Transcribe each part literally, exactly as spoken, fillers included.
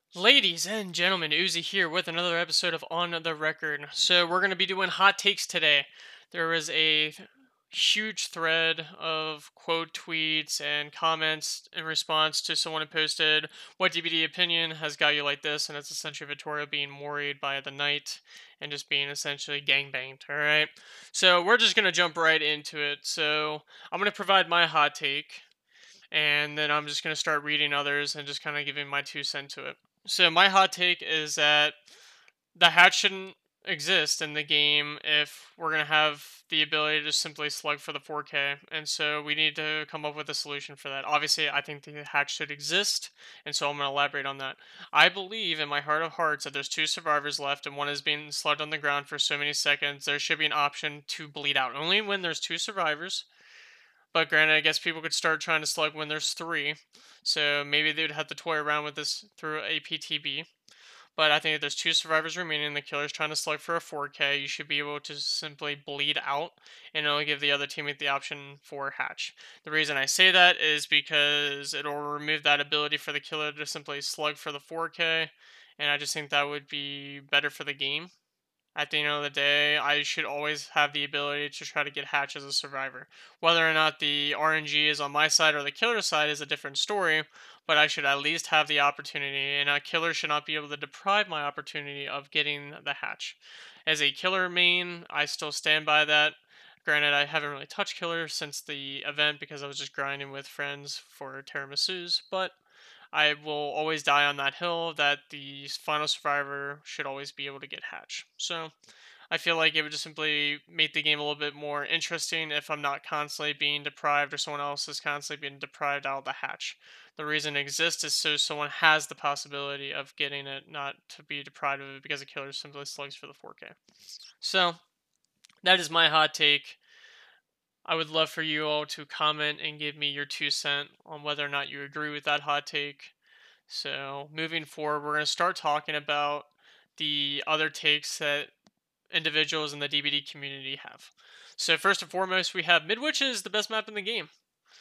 Ladies and gentlemen, Uzi here with another episode of On the Record. So we're going to be doing hot takes today. There was a huge thread of quote tweets and comments in response to someone who posted, "What D B D opinion has got you like this?" And it's essentially Vittoria being worried by the knight and just being essentially gangbanged. All right. So we're just going to jump right into it. So I'm going to provide my hot take, and then I'm just going to start reading others and just kind of giving my two cents to it. So my hot take is that the hatch shouldn't exist in the game if we're going to have the ability to simply slug for the four K. And so we need to come up with a solution for that. Obviously, I think the hatch should exist, and so I'm going to elaborate on that. I believe in my heart of hearts that there's two survivors left and one is being slugged on the ground for so many seconds. There should be an option to bleed out. Only when there's two survivors, but granted, I guess people could start trying to slug when there's three. So maybe they would have to toy around with this through a P T B. But I think if there's two survivors remaining, the killer's trying to slug for a four K, you should be able to simply bleed out, and it'll give the other teammate the option for hatch. The reason I say that is because it'll remove that ability for the killer to simply slug for the four K, and I just think that would be better for the game. At the end of the day, I should always have the ability to try to get hatch as a survivor. Whether or not the R N G is on my side or the killer side is a different story, but I should at least have the opportunity, and a killer should not be able to deprive my opportunity of getting the hatch. As a killer main, I still stand by that. Granted, I haven't really touched killer since the event because I was just grinding with friends for tiramisus, but I will always die on that hill that the final survivor should always be able to get hatch. So I feel like it would just simply make the game a little bit more interesting if I'm not constantly being deprived or someone else is constantly being deprived out of the hatch. The reason it exists is so someone has the possibility of getting it, not to be deprived of it because a killer simply slugs for the four K. So that is my hot take. I would love for you all to comment and give me your two cent on whether or not you agree with that hot take. So, moving forward, we're going to start talking about the other takes that individuals in the D B D community have. So, first and foremost, we have Midwich is the best map in the game.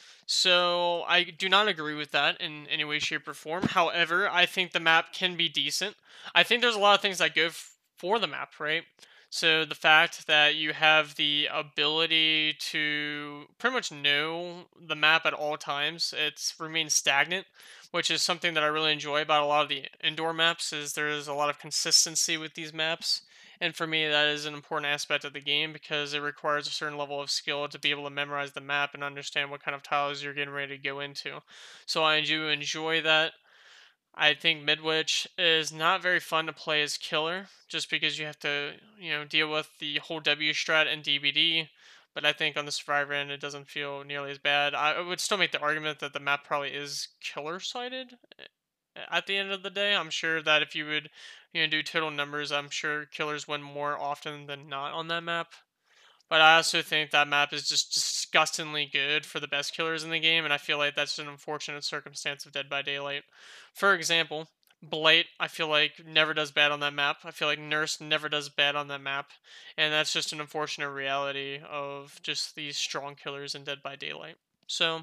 So, I do not agree with that in any way, shape, or form. However, I think the map can be decent. I think there's a lot of things that go f- for the map, right? So, the fact that you have the ability to pretty much know the map at all times, it's remains stagnant, which is something that I really enjoy about a lot of the indoor maps, is there's a lot of consistency with these maps. And for me, that is an important aspect of the game because it requires a certain level of skill to be able to memorize the map and understand what kind of tiles you're getting ready to go into. So I do enjoy that. I think Midwich is not very fun to play as killer, just because you have to, you know, deal with the whole W strat and D B D. But I think on the survivor end, it doesn't feel nearly as bad. I would still make the argument that the map probably is killer sided at the end of the day. I'm sure that if you would, you know, do total numbers, I'm sure killers win more often than not on that map. But I also think that map is just disgustingly good for the best killers in the game, and I feel like that's an unfortunate circumstance of Dead by Daylight. For example, Blight, I feel like never does bad on that map. I feel like Nurse never does bad on that map, and that's just an unfortunate reality of just these strong killers in Dead by Daylight. So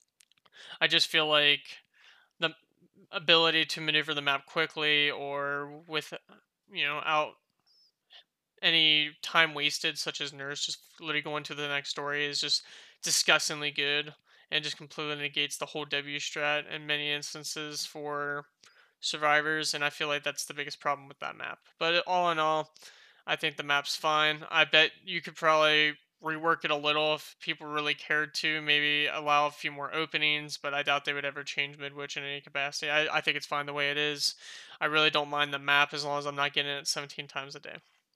I just feel like the ability to maneuver the map quickly or with, you know, out any time wasted, such as Nurse, just literally going to the next story, is just disgustingly good and just completely negates the whole W strat in many instances for survivors. And I feel like that's the biggest problem with that map. But all in all, I think the map's fine. I bet you could probably rework it a little if people really cared to, maybe allow a few more openings, but I doubt they would ever change Midwich in any capacity. I, I think it's fine the way it is. I really don't mind the map as long as I'm not getting it seventeen times a day.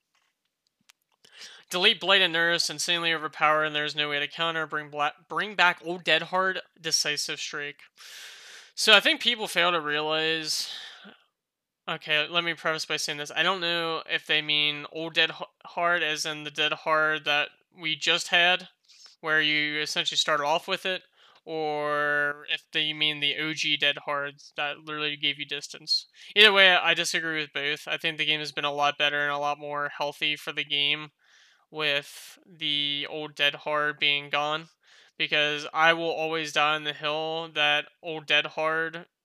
Delete Blade and Nurse, insanely overpowered, and there's no way to counter. Bring black, bring back Old Dead Hard, Decisive Streak. So I think people fail to realize. Okay, let me preface by saying this. I don't know if they mean Old Dead Hard as in the Dead Hard that we just had, where you essentially start off with it, or if they mean the O G Dead Hard that literally gave you distance. Either way, I disagree with both. I think the game has been a lot better and a lot more healthy for the game with the old Dead Hard being gone, because I will always die on the hill that old Dead Hard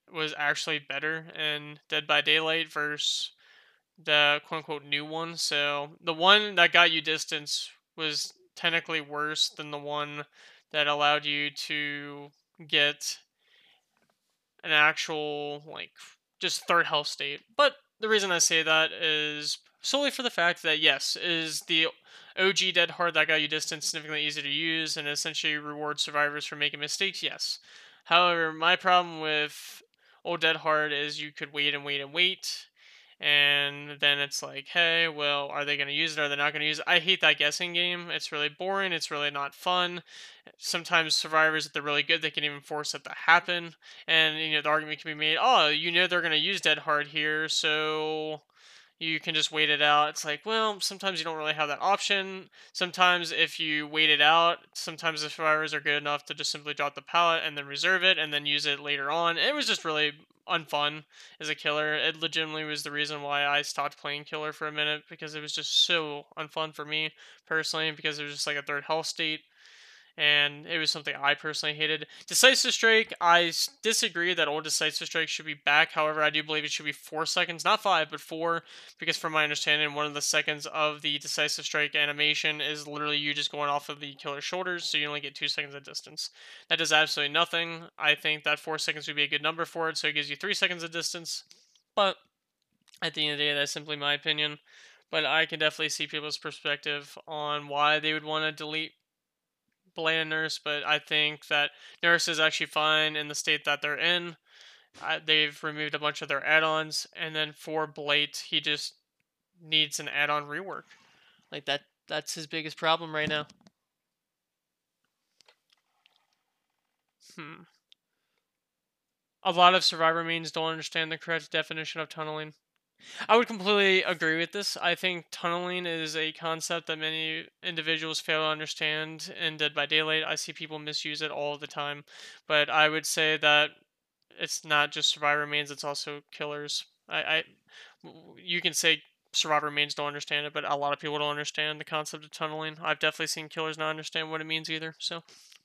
was actually better in Dead by Daylight versus the quote unquote new one. So the one that got you distance was technically worse than the one that allowed you to get an actual like just third health state. But the reason I say that is solely for the fact that yes, is the O G Dead Hard that got you distance significantly easier to use and essentially rewards survivors for making mistakes. Yes. However, my problem with old Dead Hard is you could wait and wait and wait. And then it's like, hey, well, are they going to use it? Are they not going to use it? I hate that guessing game. It's really boring. It's really not fun. Sometimes survivors, if they're really good, they can even force it to happen. And you know, the argument can be made, oh, you know they're going to use Dead Hard here, so you can just wait it out. It's like, well, sometimes you don't really have that option. Sometimes if you wait it out, sometimes the survivors are good enough to just simply drop the pallet and then reserve it and then use it later on. It was just really unfun as a killer. It legitimately was the reason why I stopped playing killer for a minute, because it was just so unfun for me personally, because it was just like a third health state, and it was something I personally hated. Decisive Strike, I disagree that old Decisive Strike should be back. However, I do believe it should be four seconds, not five, but four, because from my understanding, one of the seconds of the Decisive Strike animation is literally you just going off of the killer's shoulders, so you only get two seconds of distance. That does absolutely nothing. I think that four seconds would be a good number for it, so it gives you three seconds of distance. But at the end of the day, that's simply my opinion. But I can definitely see people's perspective on why they would want to delete Blade Nurse, but I think that Nurse is actually fine in the state that they're in. Uh, they've removed a bunch of their add-ons, and then for Blade, he just needs an add-on rework. Like that, that's his biggest problem right now. Hmm. A lot of Survivor mains don't understand the correct definition of tunneling. I would completely agree with this. I think tunneling is a concept that many individuals fail to understand in Dead by Daylight. I see people misuse it all the time. But I would say that it's not just survivor mains, it's also killers. I, I you can say survivor mains don't understand it, but a lot of people don't understand the concept of tunneling. I've definitely seen killers not understand what it means either. So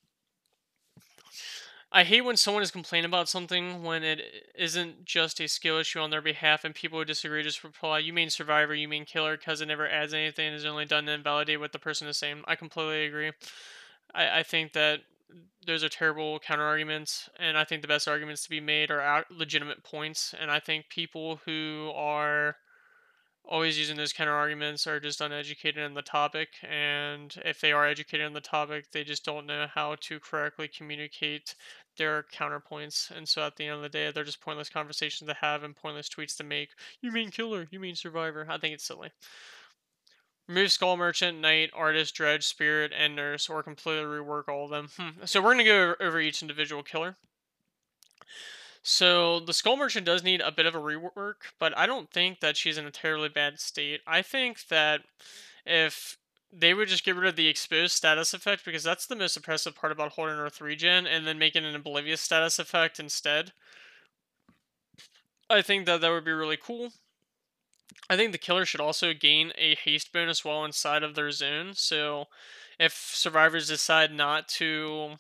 I hate when someone is complaining about something when it isn't just a skill issue on their behalf and people who disagree just reply, you mean survivor, you mean killer, because it never adds anything and is only done to invalidate what the person is saying. I completely agree. I, I think that those are terrible counter arguments, and I think the best arguments to be made are out legitimate points, and I think people who are always using those counter arguments are just uneducated in the topic, and if they are educated in the topic, they just don't know how to correctly communicate their counterpoints. And so at the end of the day, they're just pointless conversations to have and pointless tweets to make. You mean killer, you mean survivor. I think it's silly. Remove Skull Merchant, Knight, Artist, Dredge, Spirit, and Nurse, or completely rework all of them. Hmm. So we're going to go over each individual killer. So the Skull Merchant does need a bit of a rework, but I don't think that she's in a terribly bad state. I think that if they would just get rid of the exposed status effect, because that's the most oppressive part about holding Earth regen, and then make it an oblivious status effect instead, I think that that would be really cool. I think the killer should also gain a haste bonus while inside of their zone, so if survivors decide not to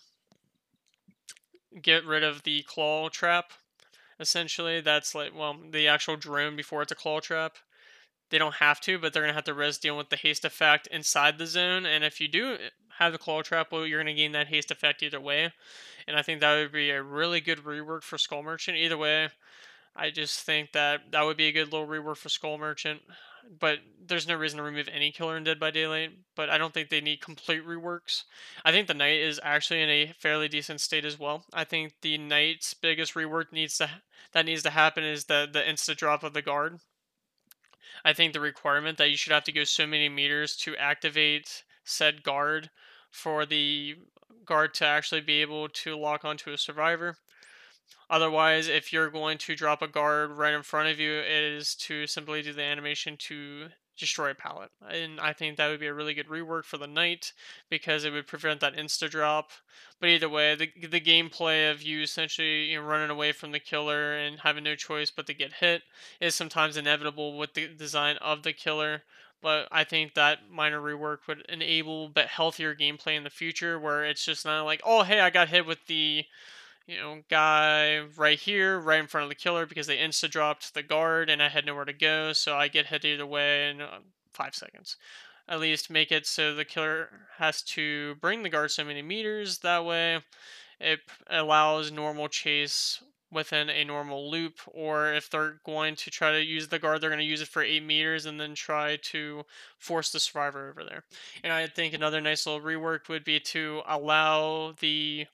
get rid of the claw trap, essentially, that's like, well, the actual drone before it's a claw trap, they don't have to, but they're going to have to res deal with the haste effect inside the zone, and if you do have the claw trap, well, you're going to gain that haste effect either way, and I think that would be a really good rework for Skull Merchant. Either way, I just think that that would be a good little rework for Skull Merchant. But there's no reason to remove any killer in Dead by Daylight. But I don't think they need complete reworks. I think the Knight is actually in a fairly decent state as well. I think the Knight's biggest rework needs to that needs to happen is the the insta drop of the guard. I think the requirement that you should have to go so many meters to activate said guard for the guard to actually be able to lock onto a survivor. Otherwise, if you're going to drop a guard right in front of you, it is to simply do the animation to destroy a pallet. And I think that would be a really good rework for the Knight, because it would prevent that insta drop. But either way, the the gameplay of you essentially, you know, running away from the killer and having no choice but to get hit is sometimes inevitable with the design of the killer. But I think that minor rework would enable but healthier gameplay in the future, where it's just not like, oh hey, I got hit with the you know, guy right here, right in front of the killer because they insta dropped the guard and I had nowhere to go, so I get hit either way in uh, five seconds. At least make it so the killer has to bring the guard so many meters. That way, it p- allows normal chase within a normal loop, or if they're going to try to use the guard, they're going to use it for eight meters and then try to force the survivor over there. And I think another nice little rework would be to allow the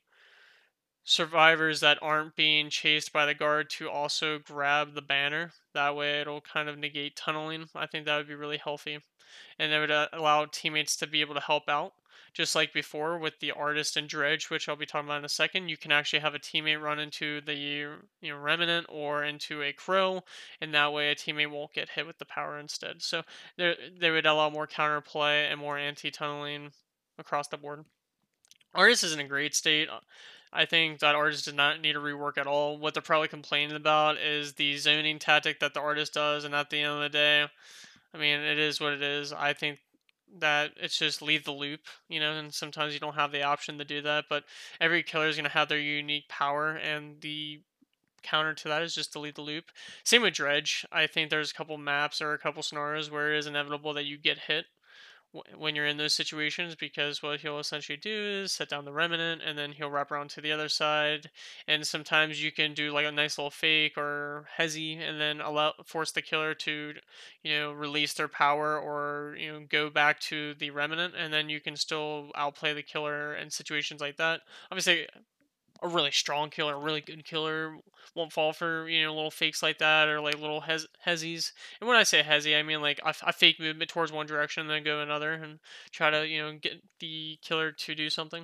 survivors that aren't being chased by the guard to also grab the banner. That way, it'll kind of negate tunneling. I think that would be really healthy, and it would uh, allow teammates to be able to help out. Just like before with the artist and dredge, which I'll be talking about in a second, you can actually have a teammate run into the you know remnant or into a crow, and that way a teammate won't get hit with the power instead. So there they would allow more counterplay and more anti-tunneling across the board. Artist is in a great state. Uh, I think that artist does not need a rework at all. What they're probably complaining about is the zoning tactic that the artist does, and at the end of the day, I mean, it is what it is. I think that it's just leave the loop, you know, and sometimes you don't have the option to do that, but every killer is going to have their unique power, and the counter to that is just to leave the loop. Same with Dredge. I think there's a couple maps or a couple scenarios where it is inevitable that you get hit wh- when you're in those situations, because what he'll essentially do is set down the remnant and then he'll wrap around to the other side, and sometimes you can do like a nice little fake or hezi and then allow force the killer to you know release their power or you know go back to the remnant, and then you can still outplay the killer in situations like that. Obviously a really strong killer, a really good killer won't fall for you know little fakes like that or like little hez- hezzies. And when I say hezzy, I mean like a, f- a fake movement towards one direction and then go another and try to you know get the killer to do something.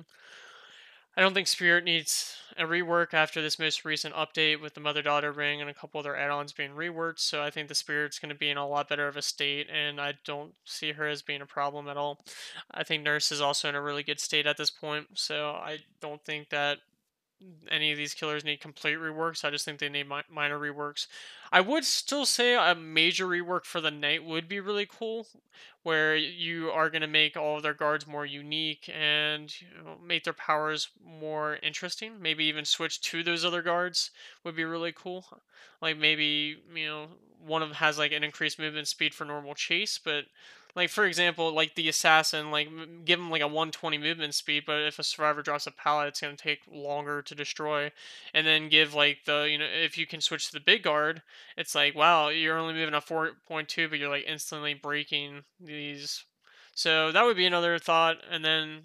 I don't think Spirit needs a rework after this most recent update with the mother daughter ring and a couple other add-ons being reworked. So I think the Spirit's going to be in a lot better of a state, and I don't see her as being a problem at all. I think Nurse is also in a really good state at this point, so I don't think that any of these killers need complete reworks. I just think they need mi- minor reworks. I would still say a major rework for the knight would be really cool, where you are going to make all of their guards more unique and you know, make their powers more interesting. Maybe even switch to those other guards would be really cool. Like maybe you know one of them has like an increased movement speed for normal chase, but like for example, like the assassin, like m- give him like a one twenty movement speed, but if a survivor drops a pallet, it's gonna take longer to destroy. And then give like the you know if you can switch to the big guard, it's like wow, you're only moving a four point two, but you're like instantly breaking these. So that would be another thought. And then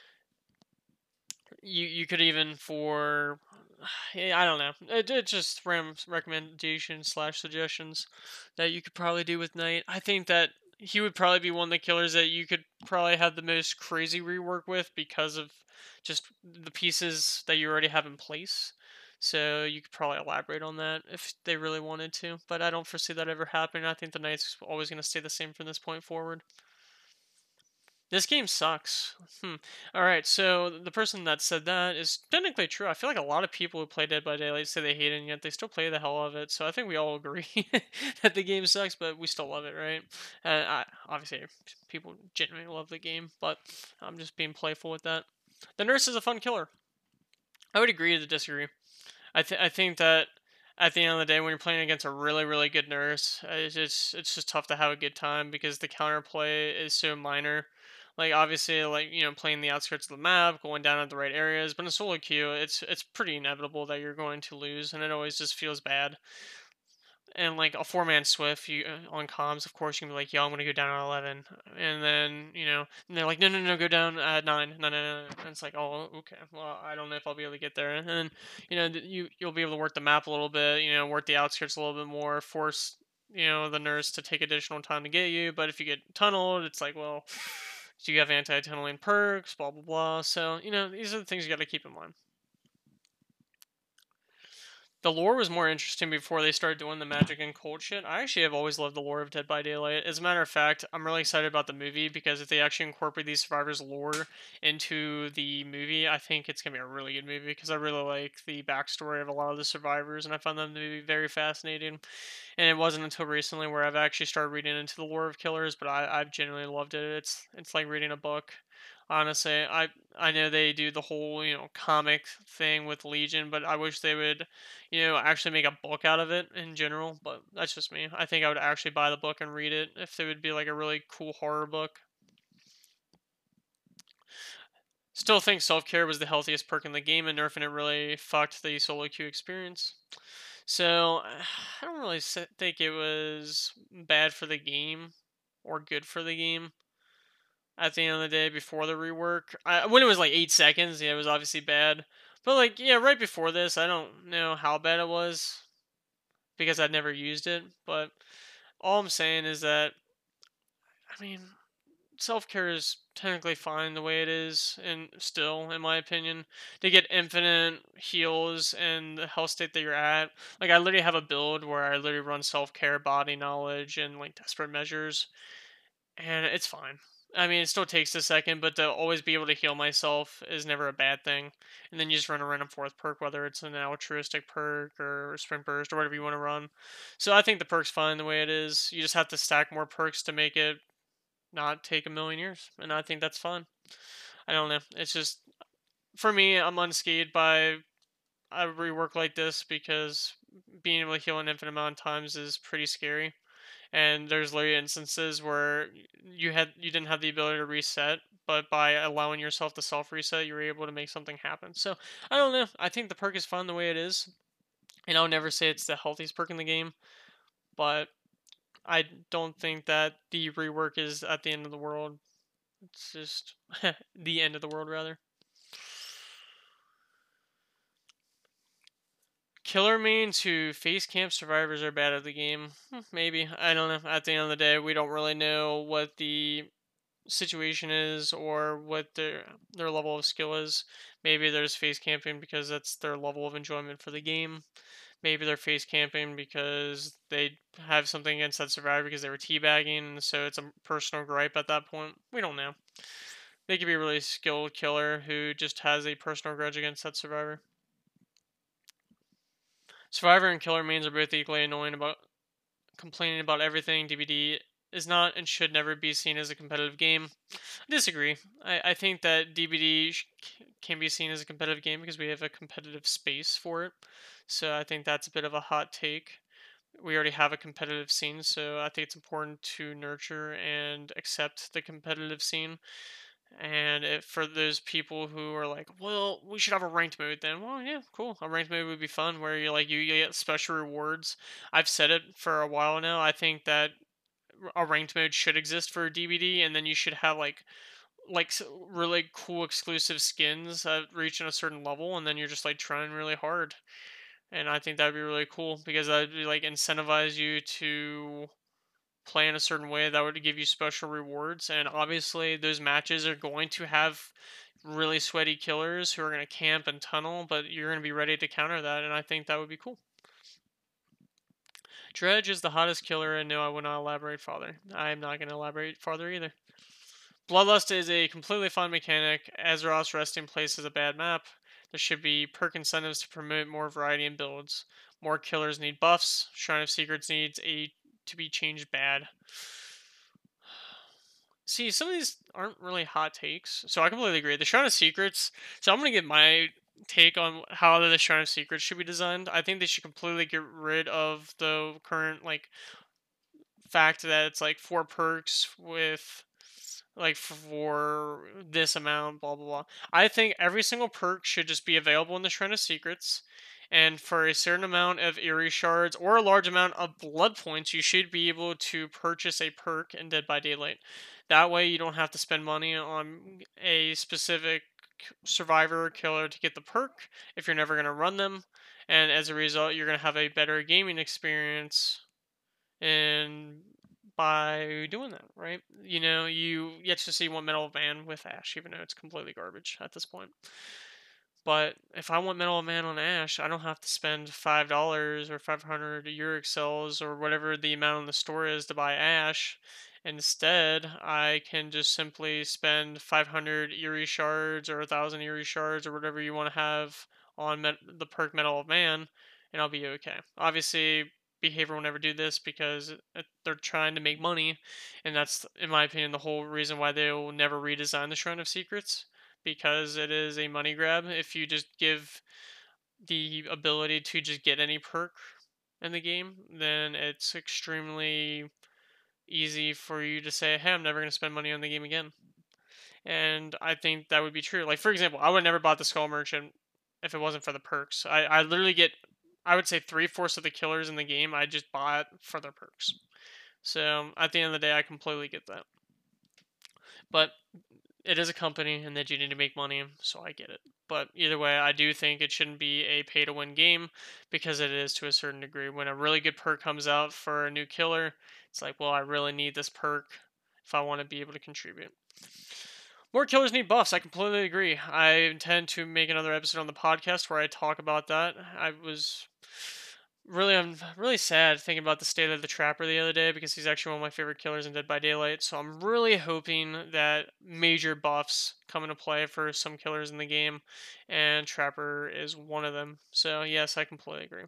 you you could even for yeah, I don't know. It, it just random recommendations slash suggestions that you could probably do with Knight. I think that he would probably be one of the killers that you could probably have the most crazy rework with because of just the pieces that you already have in place. So you could probably elaborate on that if they really wanted to, but I don't foresee that ever happening. I think the Knight's always going to stay the same from this point forward. This game sucks. Hmm. All right, so the person that said that is technically true. I feel like a lot of people who play Dead by Daylight say they hate it, and yet they still play the hell of it. So I think we all agree that the game sucks, but we still love it, right? And I, obviously, people genuinely love the game, but I'm just being playful with that. The nurse is a fun killer. I would agree to disagree. I th- I think that at the end of the day, when you're playing against a really really good nurse, uh, it's just it's just tough to have a good time because the counterplay is so minor. Like obviously, like you know, playing the outskirts of the map, going down at the right areas, but in solo queue, it's it's pretty inevitable that you're going to lose, and it always just feels bad. And like a four man Swift, you uh, on comms, of course, you can be like, "Yo, I'm gonna go down at eleven," and then you know, and they're like, "No, no, no, go down at nine." No, no, no. And it's like, "Oh, okay. Well, I don't know if I'll be able to get there." And then you know, th- you you'll be able to work the map a little bit, you know, work the outskirts a little bit more, force you know the nurse to take additional time to get you. But if you get tunneled, it's like, well, do you have anti tunneling perks? Blah blah blah. So you know, these are the things you got to keep in mind. The lore was more interesting before they started doing the magic and cold shit. I actually have always loved the lore of Dead by Daylight. As a matter of fact, I'm really excited about the movie because if they actually incorporate these survivors' lore into the movie, I think it's gonna be a really good movie because I really like the backstory of a lot of the survivors and I found them to be very fascinating. And it wasn't until recently where I've actually started reading into the lore of killers, but I, I've genuinely loved it. It's it's like reading a book. Honestly, I I know they do the whole, you know, comic thing with Legion, but I wish they would, you know, actually make a book out of it in general. But that's just me. I think I would actually buy the book and read it if it would be like a really cool horror book. Still think self care was the healthiest perk in the game, and nerfing it really fucked the solo queue experience. So I don't really s- think it was bad for the game or good for the game at the end of the day before the rework. I, when it was like eight seconds, yeah, it was obviously bad. But like, yeah, right before this, I don't know how bad it was because I'd never used it. But all I'm saying is that, I mean, self care is technically fine the way it is, and still, in my opinion, to get infinite heals and the health state that you're at. Like, I literally have a build where I literally run self care, body knowledge, and like desperate measures, and it's fine. I mean, it still takes a second, but to always be able to heal myself is never a bad thing. And then you just run a random fourth perk, whether it's an altruistic perk or sprint burst or whatever you want to run. So I think the perk's fine the way it is. You just have to stack more perks to make it not take a million years, and I think that's fine. I don't know. It's just for me, I'm unscathed by a rework like this because being able to heal an infinite amount of times is pretty scary. And there's literally instances where you had you didn't have the ability to reset, but by allowing yourself to self reset, you were able to make something happen. So I don't know. I think the perk is fun the way it is, and I'll never say it's the healthiest perk in the game, but I don't think that the rework is at the end of the world. It's just the end of the world, rather. Killer mains who face camp survivors are bad at the game. Hmm, Maybe. I don't know. At the end of the day, we don't really know what the situation is or what their their level of skill is. Maybe there's face camping because that's their level of enjoyment for the game. Maybe they're face camping because they have something against that survivor because they were teabagging, and so it's a personal gripe at that point. We don't know. They could be a really skilled killer who just has a personal grudge against that survivor. Survivor and killer mains are both equally annoying about complaining about everything. D B D is not and should never be seen as a competitive game. I disagree. I, I think that D B D sh- can be seen as a competitive game because we have a competitive space for it. So I think that's a bit of a hot take. We already have a competitive scene, so I think it's important to nurture and accept the competitive scene. And if for those people who are like, well, we should have a ranked mode, then well, yeah, cool. A ranked mode would be fun, where you like you get special rewards. I've said it for a while now. I think that a ranked mode should exist for D B D, and then you should have like like s- really cool exclusive skins that reaching a certain level, and then you're just like trying really hard. And I think that'd be really cool because that'd be like incentivize you to play in a certain way that would give you special rewards. And obviously, those matches are going to have really sweaty killers who are going to camp and tunnel, but you're going to be ready to counter that. And I think that would be cool. Dredge is the hottest killer, and no, I will not elaborate farther. I am not going to elaborate farther either. Bloodlust is a completely fun mechanic. Azeroth's resting place is a bad map. There should be perk incentives to promote more variety in builds. More killers need buffs. Shrine of Secrets needs a to be changed bad. See, some of these aren't really hot takes, so I completely agree. The Shrine of Secrets. So I'm gonna get my take on how the Shrine of Secrets should be designed. I think they should completely get rid of the current like fact that it's like four perks with like for this amount, blah blah blah. I think every single perk should just be available in the Shrine of Secrets, and for a certain amount of Eerie shards or a large amount of blood points, you should be able to purchase a perk in Dead by Daylight. That way, you don't have to spend money on a specific survivor or killer to get the perk if you're never going to run them, and as a result, you're going to have a better gaming experience and by doing that, right? You know, you get to see one Metal of Man with Ash, even though it's completely garbage at this point. But if I want Metal of Man on Ash, I don't have to spend five dollars or five hundred Euro cells or whatever the amount in the store is to buy Ash. Instead, I can just simply spend five hundred Eerie shards or one thousand Eerie shards or whatever you want to have on met- the perk Metal of Man, and I'll be okay. Obviously, Behavior will never do this because it- they're trying to make money, and that's, in my opinion, the whole reason why they will never redesign the Shrine of Secrets, because it is a money grab. If you just give the ability to just get any perk in the game, then it's extremely easy for you to say, "Hey, I'm never going to spend money on the game again." And I think that would be true. Like, for example, I would never bought the Skull Merchant if it wasn't for the perks. I, I literally get, I would say, three fourths of the killers in the game I just bought for their perks. So at the end of the day, I completely get that. But it is a company and they do need to make money, so I get it. But either way, I do think it shouldn't be a pay to win game, because it is to a certain degree. When a really good perk comes out for a new killer, it's like, well, I really need this perk if I want to be able to contribute. More killers need buffs. I completely agree. I intend to make another episode on the podcast where I talk about that. I was really, I'm really sad thinking about the state of the Trapper the other day, because he's actually one of my favorite killers in Dead by Daylight. So I'm really hoping that major buffs come into play for some killers in the game, and Trapper is one of them. So yes, I completely agree.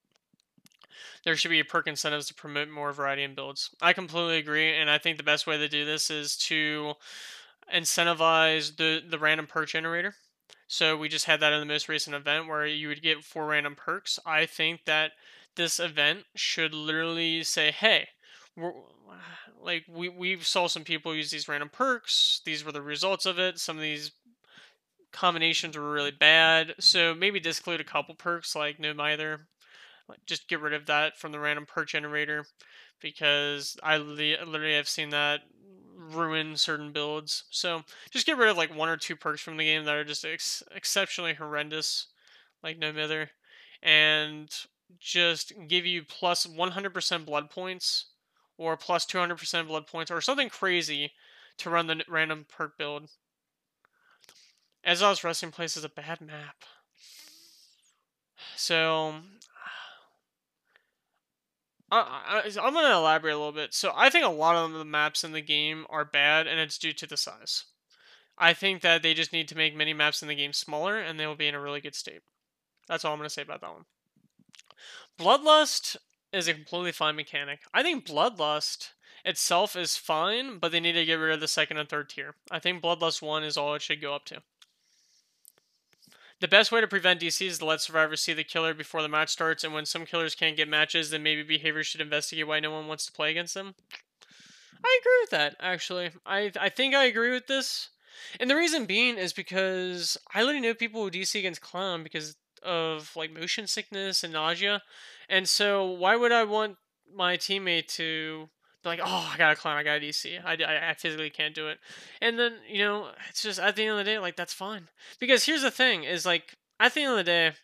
There should be perk incentives to promote more variety in builds. I completely agree, and I think the best way to do this is to incentivize the the random perk generator. So we just had that in the most recent event where you would get four random perks. I think that this event should literally say, "Hey, we're, like we we saw some people use these random perks. These were the results of it. Some of these combinations were really bad. So maybe disclude a couple perks like no mither. Like, just get rid of that from the random perk generator, because I li- literally have seen that ruin certain builds. So just get rid of like one or two perks from the game that are just ex- exceptionally horrendous, like no mither, and just give you plus one hundred percent blood points or plus two hundred percent blood points or something crazy to run the n- random perk build. Exil's Resting Place is a bad map. So I, I, I'm going to elaborate a little bit. So I think a lot of the maps in the game are bad, and it's due to the size. I think that they just need to make many maps in the game smaller, and they will be in a really good state. That's all I'm going to say about that one. Bloodlust is a completely fine mechanic. I think Bloodlust itself is fine, but they need to get rid of the second and third tier. I think Bloodlust one is all it should go up to. The best way to prevent D C is to let survivors see the killer before the match starts, and when some killers can't get matches, then maybe behavior should investigate why no one wants to play against them. I agree with that, actually. I I think I agree with this. And the reason being is because I literally know people who D C against Clown because of like motion sickness and nausea. And so why would I want my teammate to be like, oh, I got a Clown, I got a D C. I, I, I physically can't do it. And then, you know, it's just at the end of the day, like, that's fine. Because here's the thing is like, at the end of the day,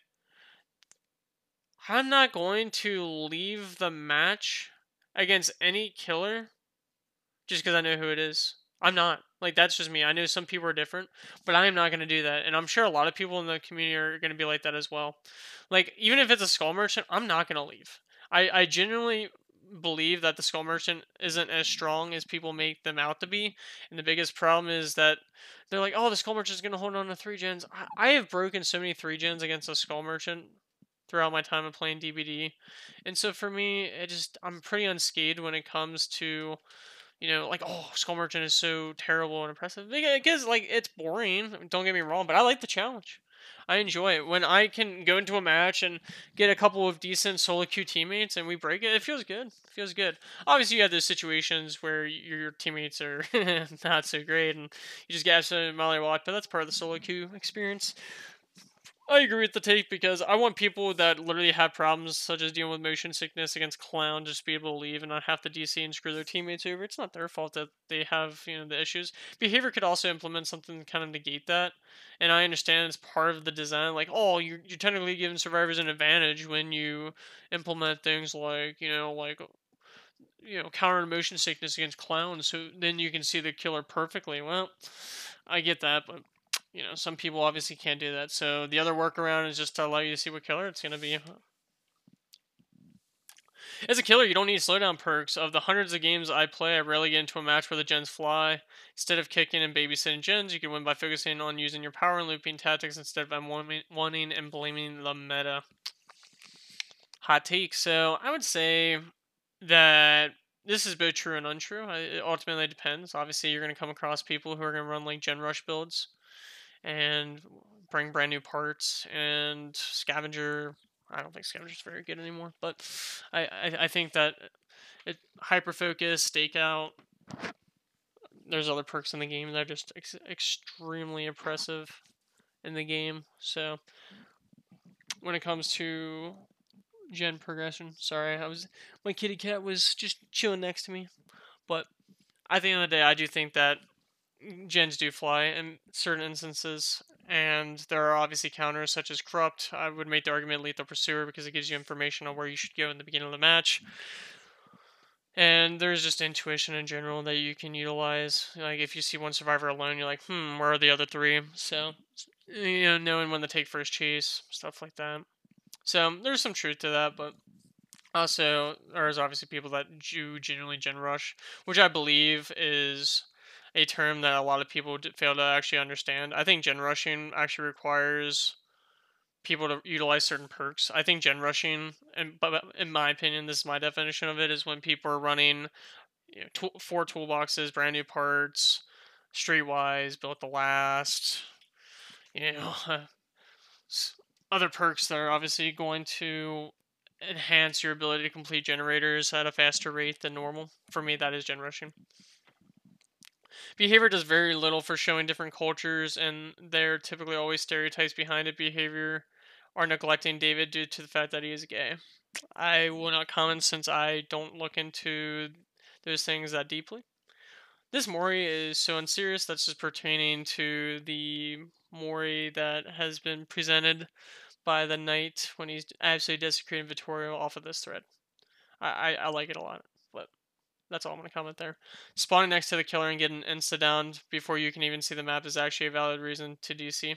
I'm not going to leave the match against any killer just because I know who it is. I'm not. Like, that's just me. I know some people are different, but I am not going to do that. And I'm sure a lot of people in the community are going to be like that as well. Like, even if it's a Skull Merchant, I'm not going to leave. I, I genuinely believe that the Skull Merchant isn't as strong as people make them out to be. And the biggest problem is that they're like, oh, the Skull Merchant is going to hold on to three gens. I, I have broken so many three gens against a Skull Merchant throughout my time of playing D B D. And so for me, it just, I'm pretty unscathed when it comes to, you know, like, oh, Skull Merchant is so terrible and impressive. Because, like, it's boring. Don't get me wrong, but I like the challenge. I enjoy it. When I can go into a match and get a couple of decent solo queue teammates and we break it, it feels good. It feels good. Obviously, you have those situations where your teammates are not so great and you just get absolutely mollywopped, but that's part of the solo queue experience. I agree with the take because I want people that literally have problems, such as dealing with motion sickness against Clown, just be able to leave and not have to D C and screw their teammates over. It's not their fault that they have, you know, the issues. Behavior could also implement something to kind of negate that, and I understand it's part of the design. Like, oh, you're you're technically giving survivors an advantage when you implement things like, you know, like you know, counter motion sickness against Clown, so then you can see the killer perfectly. Well, I get that, but you know, some people obviously can't do that. So the other workaround is just to allow you to see what killer it's going to be. As a killer, you don't need slowdown perks. Of the hundreds of games I play, I rarely get into a match where the gens fly. Instead of kicking and babysitting gens, you can win by focusing on using your power and looping tactics instead of M one-ing and blaming the meta. hot take. So I would say that this is both true and untrue. I- It ultimately depends. Obviously, you're going to come across people who are going to run like Gen Rush builds and bring brand new parts and scavenger. I don't think scavenger's very good anymore, but I I, I think that it hyper focus, stakeout. There's other perks in the game that are just ex- extremely oppressive in the game. So when it comes to gen progression, sorry, I was my kitty cat was just chilling next to me. But at the end of the day, I do think that gens do fly in certain instances, and there are obviously counters such as corrupt. I would make the argument lethal pursuer because it gives you information on where you should go in the beginning of the match. And there's just intuition in general that you can utilize. Like if you see one survivor alone, you're like, hmm, where are the other three? So, you know, knowing when to take first chase, stuff like that. So there's some truth to that, but also there's obviously people that do genuinely gen rush, which I believe is a term that a lot of people fail to actually understand. I think gen rushing actually requires people to utilize certain perks. I think gen rushing, and but in my opinion, this is my definition of it, is when people are running, you know, tool, four toolboxes, brand new parts, streetwise, built to last, you know, other perks that are obviously going to enhance your ability to complete generators at a faster rate than normal. For me, that is gen rushing. Behavior does very little for showing different cultures, and there are typically always stereotypes behind it. Behavior are neglecting David due to the fact that he is gay. I will not comment since I don't look into those things that deeply. This Mori is so unserious that's just pertaining to the Mori that has been presented by the knight when he's absolutely desecrating Vittorio off of this thread. I, I, I like it a lot, but that's all I'm going to comment there. Spawning next to the killer and getting insta down before you can even see the map is actually a valid reason to D C.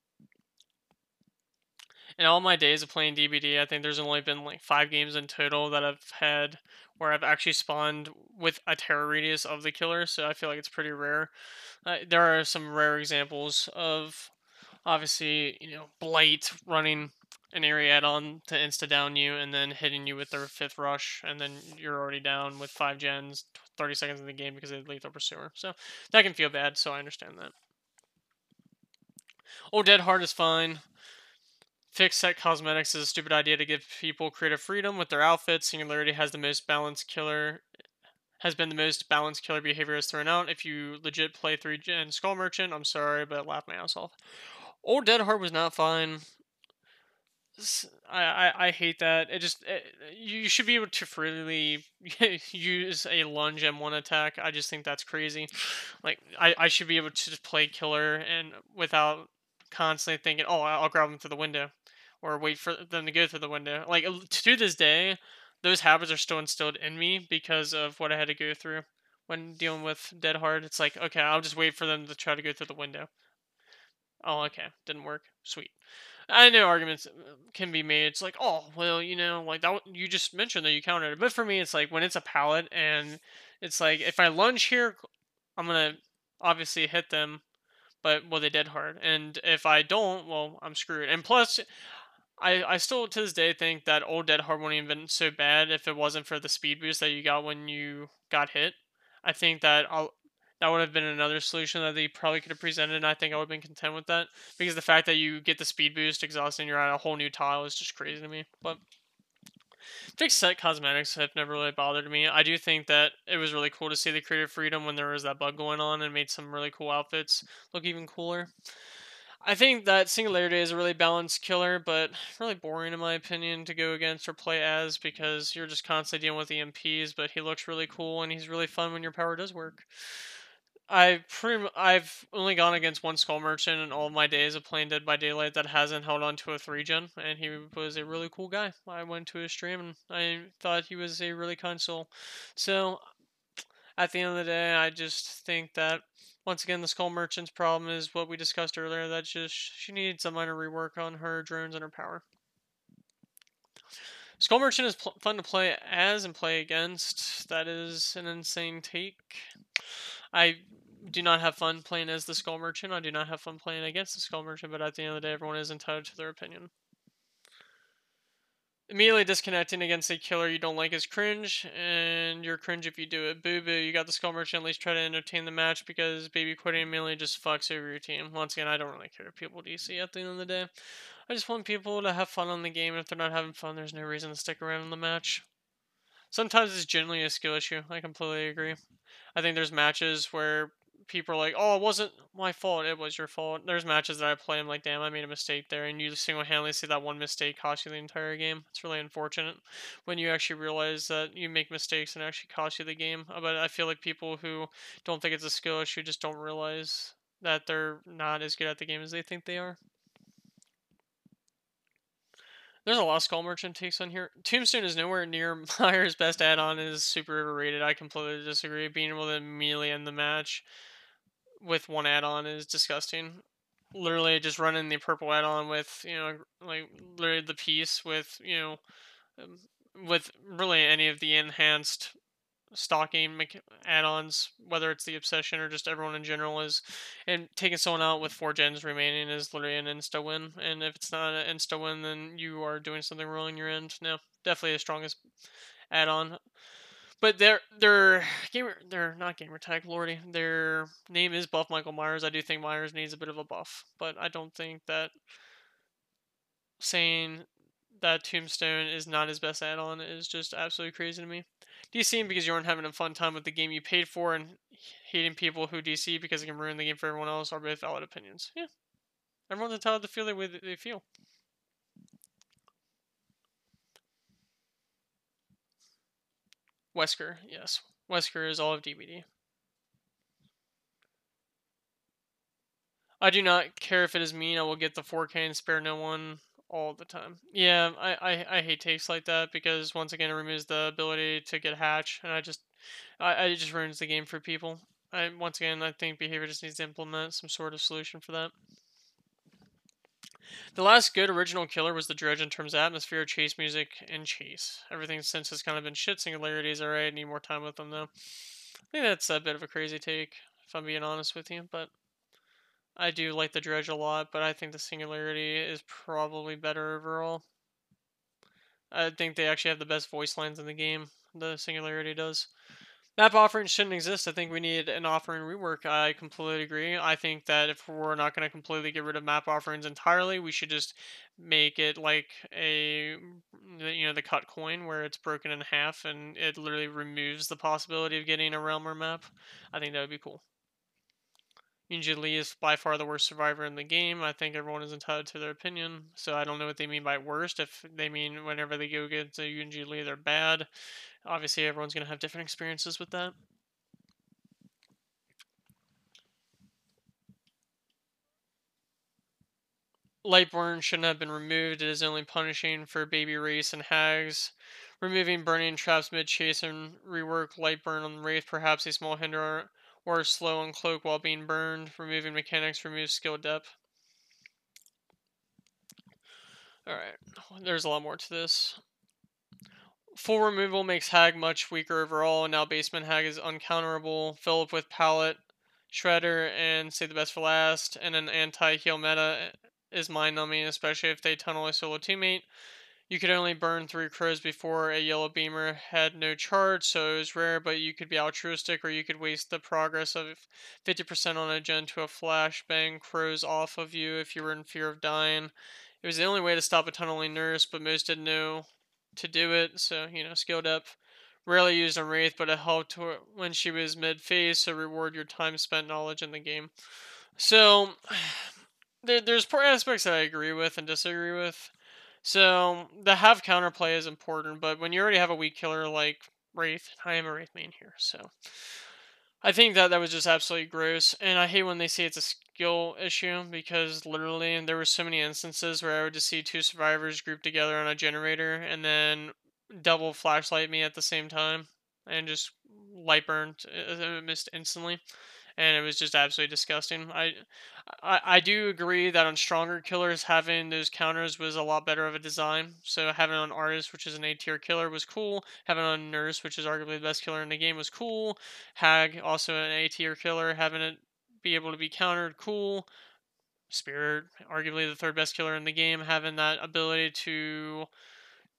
In all my days of playing D B D, I think there's only been like five games in total that I've had where I've actually spawned with a terror radius of the killer, so I feel like it's pretty rare. Uh, there are some rare examples of, obviously, you know, Blight running an area add-on to insta down you and then hitting you with their fifth rush, and then you're already down with five gens, thirty seconds in the game because of lethal pursuer. So that can feel bad, so I understand that. Oh, Dead Heart is fine. Fixed set cosmetics is a stupid idea to give people creative freedom with their outfits. Singularity has the most balanced killer has been the most balanced killer behavior has thrown out. If you legit play three gen Skull Merchant, I'm sorry, but laugh my ass off. Old Dead Heart was not fine. I, I, I hate that. It just it, you should be able to freely use a lunge M one attack. I just think that's crazy. Like I, I should be able to just play killer and without constantly thinking, oh, I'll grab them through the window, or wait for them to go through the window. Like to this day, those habits are still instilled in me because of what I had to go through when dealing with Dead Hard. It's like, okay, I'll just wait for them to try to go through the window. Oh, okay, didn't work. Sweet. I know arguments can be made. It's like, oh, well, you know, like that. You just mentioned that you countered it, but for me, it's like when it's a pallet, and it's like if I lunge here, I'm gonna obviously hit them, but well, they dead hard, and if I don't, well, I'm screwed. And plus, I I still to this day think that old dead hard wouldn't have been so bad if it wasn't for the speed boost that you got when you got hit. I think that I'll. That would have been another solution that they probably could have presented, and I think I would have been content with that. Because the fact that you get the speed boost exhausting, you're at a whole new tile is just crazy to me. But fixed set cosmetics have never really bothered me. I do think that it was really cool to see the creative freedom when there was that bug going on and made some really cool outfits look even cooler. I think that Singularity is a really balanced killer, but really boring in my opinion to go against or play as because you're just constantly dealing with E M Ps, but he looks really cool and he's really fun when your power does work. I pretty I've only gone against one Skull Merchant in all of my days of playing Dead by Daylight that hasn't held on to a three gen, and he was a really cool guy. I went to his stream and I thought he was a really kind soul. So at the end of the day, I just think that once again the Skull Merchant's problem is what we discussed earlier. That just she needs some minor rework on her drones and her power. Skull Merchant is pl- fun to play as and play against. That is an insane take. I do not have fun playing as the Skull Merchant. I do not have fun playing against the Skull Merchant, but at the end of the day, everyone is entitled to their opinion. Immediately disconnecting against a killer you don't like is cringe, and you're cringe if you do it. Boo boo, you got the Skull Merchant, at least try to entertain the match, because baby quitting immediately just fucks over your team. Once again, I don't really care if people D C at the end of the day. I just want people to have fun on the game, and if they're not having fun, there's no reason to stick around in the match. Sometimes it's generally a skill issue. I completely agree. I think there's matches where people are like, "Oh, it wasn't my fault. It was your fault." There's matches that I play. I'm like, "Damn, I made a mistake there," and you single-handedly see that one mistake cost you the entire game. It's really unfortunate when you actually realize that you make mistakes and actually cost you the game. Uh, But I feel like people who don't think it's a skill issue just don't realize that they're not as good at the game as they think they are. There's a lot of Skull Merchant takes on here. Tombstone is nowhere near Myers' best add-on. It is super overrated. I completely disagree. Being able to immediately end the match with one add-on is disgusting. Literally just running the purple add-on with, you know, like literally the piece with, you know, um, with really any of the enhanced stocking add-ons, whether it's the obsession or just everyone in general, is, and taking someone out with four gens remaining is literally an insta win. And if it's not an insta win, then you are doing something wrong in your end. No, definitely the strongest add-on. But their their gamer they're not gamer tag Lordy. Their name is Buff Michael Myers. I do think Myers needs a bit of a buff, but I don't think that saying that Tombstone is not his best add-on is just absolutely crazy to me. DCing because you aren't having a fun time with the game you paid for, and hating people who D C because it can ruin the game for everyone else are both valid opinions. Yeah, everyone's entitled to feel the way that they feel. Wesker, yes, Wesker is all of D B D. I do not care if it is mean. I will get the four K and spare no one all the time. Yeah, I, I, I hate takes like that because once again it removes the ability to get hatch, and I just I, I it just ruins the game for people. I once again I think behavior just needs to implement some sort of solution for that. The last good original killer was the Dredge in terms of atmosphere, chase music, and chase. Everything since has kind of been shit. Singularities, alright. Need more time with them though. I think that's a bit of a crazy take, if I'm being honest with you, but I do like the Dredge a lot, but I think the Singularity is probably better overall. I think they actually have the best voice lines in the game. The Singularity does. Map offerings shouldn't exist. I think we need an offering rework. I completely agree. I think that if we're not going to completely get rid of map offerings entirely, we should just make it like a, you know, the cut coin where it's broken in half and it literally removes the possibility of getting a realm or map. I think that would be cool. Yunji Lee is by far the worst survivor in the game. I think everyone is entitled to their opinion. So I don't know what they mean by worst. If they mean whenever they go against Yunji Lee, they're bad. Obviously, everyone's going to have different experiences with that. Lightburn shouldn't have been removed. It is only punishing for Baby Wraiths and Hags. Removing burning traps mid chase and rework Lightburn on Wraith, perhaps a small hinder or slow on Cloak while being burned. Removing mechanics removes skill depth. Alright, there's a lot more to this. Full removal makes Hag much weaker overall. Now Basement Hag is uncounterable. Fill up with Pallet, Shredder, and Save the Best for Last. And an anti-heal meta is mind-numbing, especially if they tunnel a solo teammate. You could only burn three crows before a yellow beamer had no charge, so it was rare, but you could be altruistic or you could waste the progress of fifty percent on a gen to a flash bang crows off of you if you were in fear of dying. It was the only way to stop a tunneling nurse, but most didn't know to do it, so, you know, skill depth. Rarely used on Wraith, but it helped when she was mid-phase, so reward your time spent knowledge in the game. So, there, there's poor aspects that I agree with and disagree with. So, the have counterplay is important, but when you already have a weak killer like Wraith, I am a Wraith main here, so I think that that was just absolutely gross, and I hate when they say it's a skill issue, because literally there were so many instances where I would just see two survivors grouped together on a generator, and then double flashlight me at the same time, and just light burned, uh, missed instantly, and it was just absolutely disgusting. I, I, I do agree that on stronger killers, having those counters was a lot better of a design. So having on Artist, which is an A tier killer, was cool. Having on Nurse, which is arguably the best killer in the game, was cool. Hag, also an A tier killer, having it be able to be countered, cool. Spirit, arguably the third best killer in the game, having that ability to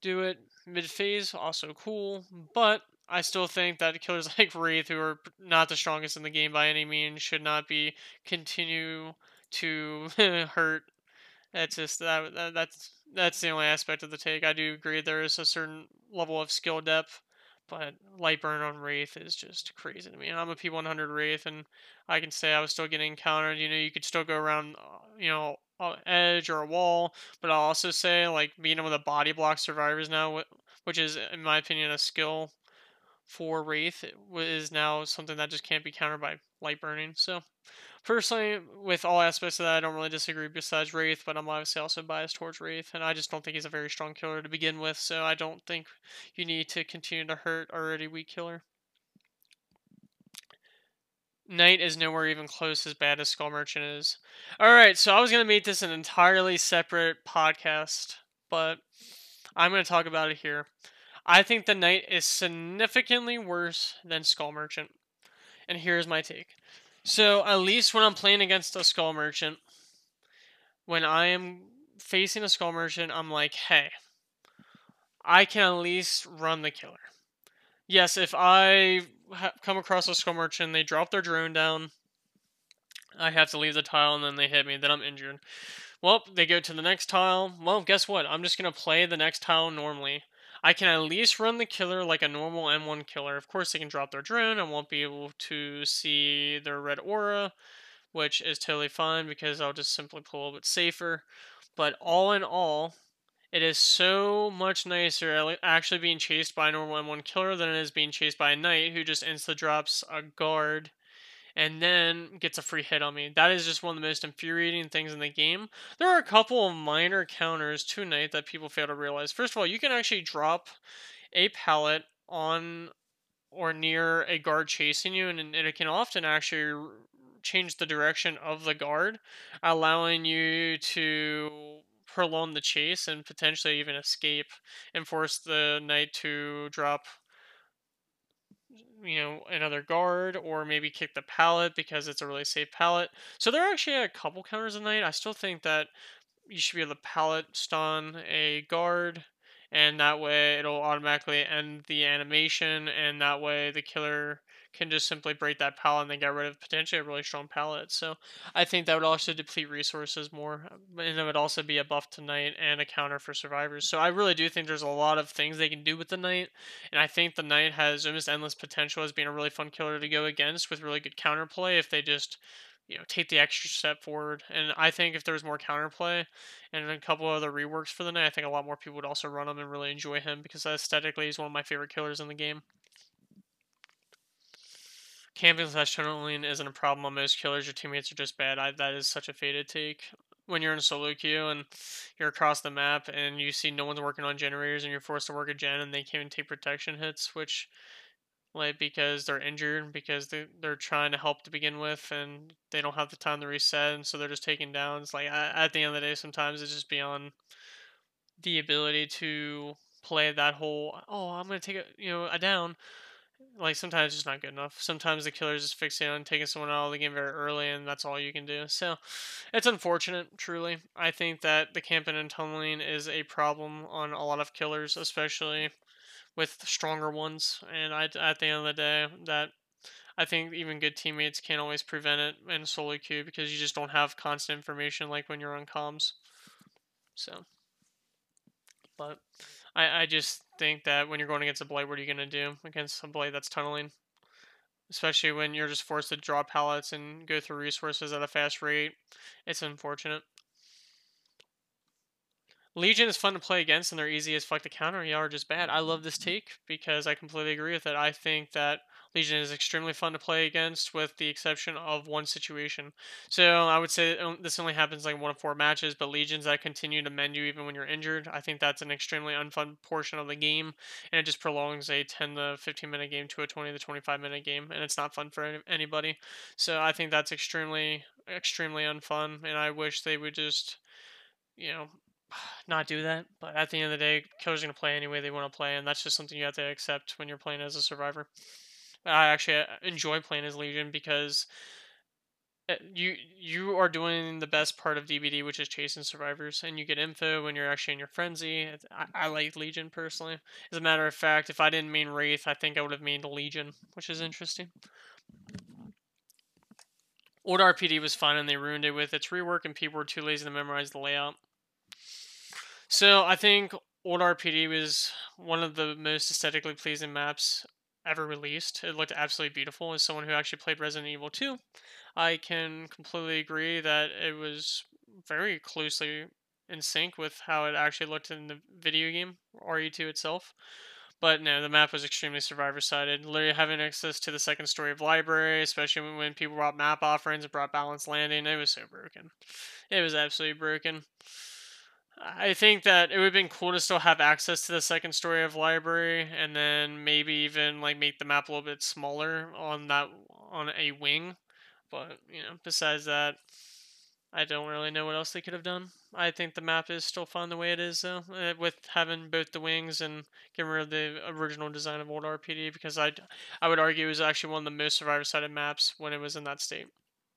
do it mid phase, also cool. But I still think that killers like Wraith, who are not the strongest in the game by any means, should not be continue to hurt. That's just that, that that's that's the only aspect of the take. I do agree there is a certain level of skill depth, but light burn on Wraith is just crazy to me. And I'm a P one hundred Wraith, and I can say I was still getting countered. You know, you could still go around, uh, you know, a edge or a wall, but I'll also say like being able to body block survivors now, wh- which is in my opinion a skill for Wraith, is now something that just can't be countered by light burning. So personally, with all aspects of that, I don't really disagree besides Wraith, but I'm obviously also biased towards Wraith, and I just don't think he's a very strong killer to begin with, so I don't think you need to continue to hurt already weak killer. Knight is nowhere even close as bad as Skull Merchant is. Alright, so I was going to make this an entirely separate podcast, but I'm going to talk about it here. I think the Knight is significantly worse than Skull Merchant, and here's my take. So, at least when I'm playing against a Skull Merchant, when I am facing a Skull Merchant, I'm like, hey, I can at least run the killer. Yes, if I ha- come across a Skull Merchant, they drop their drone down, I have to leave the tile, and then they hit me, then I'm injured. Well, they go to the next tile. Well, guess what? I'm just going to play the next tile normally. I can at least run the killer like a normal M one killer. Of course, they can drop their drone. I won't be able to see their red aura, which is totally fine because I'll just simply pull a little bit safer. But all in all, it is so much nicer actually being chased by a normal M one killer than it is being chased by a knight who just insta drops a guard and then gets a free hit on me. That is just one of the most infuriating things in the game. There are a couple of minor counters to knight that people fail to realize. First of all, you can actually drop a pallet on or near a guard chasing you, and, and it can often actually change the direction of the guard, allowing you to prolong the chase and potentially even escape and force the knight to drop, you know, another guard or maybe kick the pallet because it's a really safe pallet. So there are actually a couple counters a knight. I still think that you should be able to pallet stun a guard, and that way it'll automatically end the animation, and that way the killer can just simply break that pallet and then get rid of potentially a really strong pallet. So I think that would also deplete resources more, and it would also be a buff to knight and a counter for survivors. So I really do think there's a lot of things they can do with the knight, and I think the knight has almost endless potential as being a really fun killer to go against with really good counterplay if they just, you know, take the extra step forward. And I think if there was more counterplay and a couple other reworks for the knight, I think a lot more people would also run him and really enjoy him because aesthetically he's one of my favorite killers in the game. Camping slash tunneling isn't a problem on most killers. Your teammates are just bad. I, that is such a faded take. When you're in solo queue and you're across the map and you see no one's working on generators and you're forced to work a gen and they can't even take protection hits, which like because they're injured because they they're trying to help to begin with and they don't have the time to reset and so they're just taking downs. Like at the end of the day, sometimes it's just beyond the ability to play that whole oh I'm gonna take a you know a down. Like sometimes it's just not good enough. Sometimes the killer's just fixated on taking someone out of the game very early and that's all you can do. So it's unfortunate, truly. I think that the camping and tunneling is a problem on a lot of killers, especially with stronger ones. And I, at the end of the day, that I think even good teammates can't always prevent it in solo queue because you just don't have constant information like when you're on comms. So, but I, I just think that when you're going against a blade, what are you going to do against a blade that's tunneling? Especially when you're just forced to draw pallets and go through resources at a fast rate. It's unfortunate. Legion is fun to play against and they're easy as fuck to counter. Yeah, are just bad. I love this take because I completely agree with it. I think that Legion is extremely fun to play against with the exception of one situation. So I would say this only happens like one of four matches, but Legions that continue to mend you even when you're injured, I think that's an extremely unfun portion of the game and it just prolongs a ten to fifteen minute game to a twenty to twenty-five minute game and it's not fun for anybody. So I think that's extremely, extremely unfun and I wish they would just, you know, not do that. But at the end of the day, killers are gonna play any way they want to play, and that's just something you have to accept when you're playing as a survivor. I actually uh, enjoy playing as Legion because uh, you you are doing the best part of D B D, which is chasing survivors, and you get info when you're actually in your frenzy. It's- I, I like Legion personally. As a matter of fact, if I didn't main Wraith, I think I would have mained Legion, which is interesting. Old R P D was fun, and they ruined it with its rework, and people were too lazy to memorize the layout. So I think Old R P D was one of the most aesthetically pleasing maps ever released. It looked absolutely beautiful. As someone who actually played Resident Evil two, I can completely agree that it was very closely in sync with how it actually looked in the video game, R E two itself. But no, the map was extremely survivor sided. Literally having access to the second story of library, especially when, when people brought map offerings and brought balanced landing, it was so broken. It was absolutely broken. I think that it would have been cool to still have access to the second story of library, and then maybe even like make the map a little bit smaller on that on a wing. But you know, besides that, I don't really know what else they could have done. I think the map is still fun the way it is, though, uh, with having both the wings and getting rid of the original design of old R P D. Because I, I would argue it was actually one of the most survivor-sided maps when it was in that state.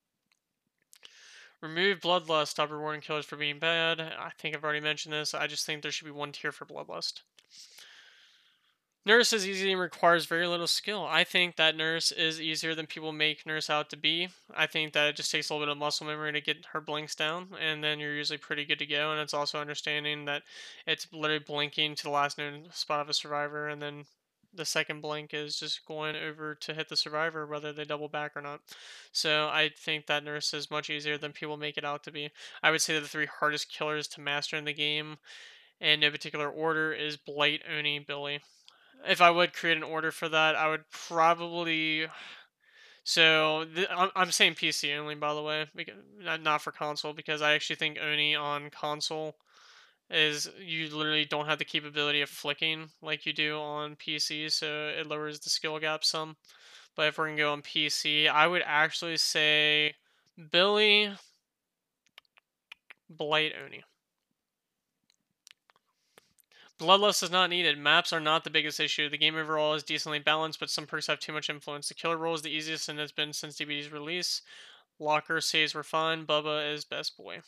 Remove Bloodlust. Stop rewarding killers for being bad. I think I've already mentioned this. I just think there should be one tier for Bloodlust. Nurse is easy and requires very little skill. I think that Nurse is easier than people make Nurse out to be. I think that it just takes a little bit of muscle memory to get her blinks down, and then you're usually pretty good to go. And it's also understanding that it's literally blinking to the last known spot of a survivor, and then the second blink is just going over to hit the survivor, whether they double back or not. So I think that Nurse is much easier than people make it out to be. I would say that the three hardest killers to master in the game, in no particular order, is Blight, Oni, Billy. If I would create an order for that, I would probably. So th- I'm I'm saying P C only, by the way, because, not not for console, because I actually think Oni on console is you literally don't have the capability of flicking like you do on P C, so it lowers the skill gap some. But if we're gonna go on P C, I would actually say Billy, Blight, Oni. Bloodlust is not needed. Maps are not the biggest issue. The game overall is decently balanced, but some perks have too much influence. The killer role is the easiest and has been since D B D's release. Locker saves were fun. Bubba is best boy.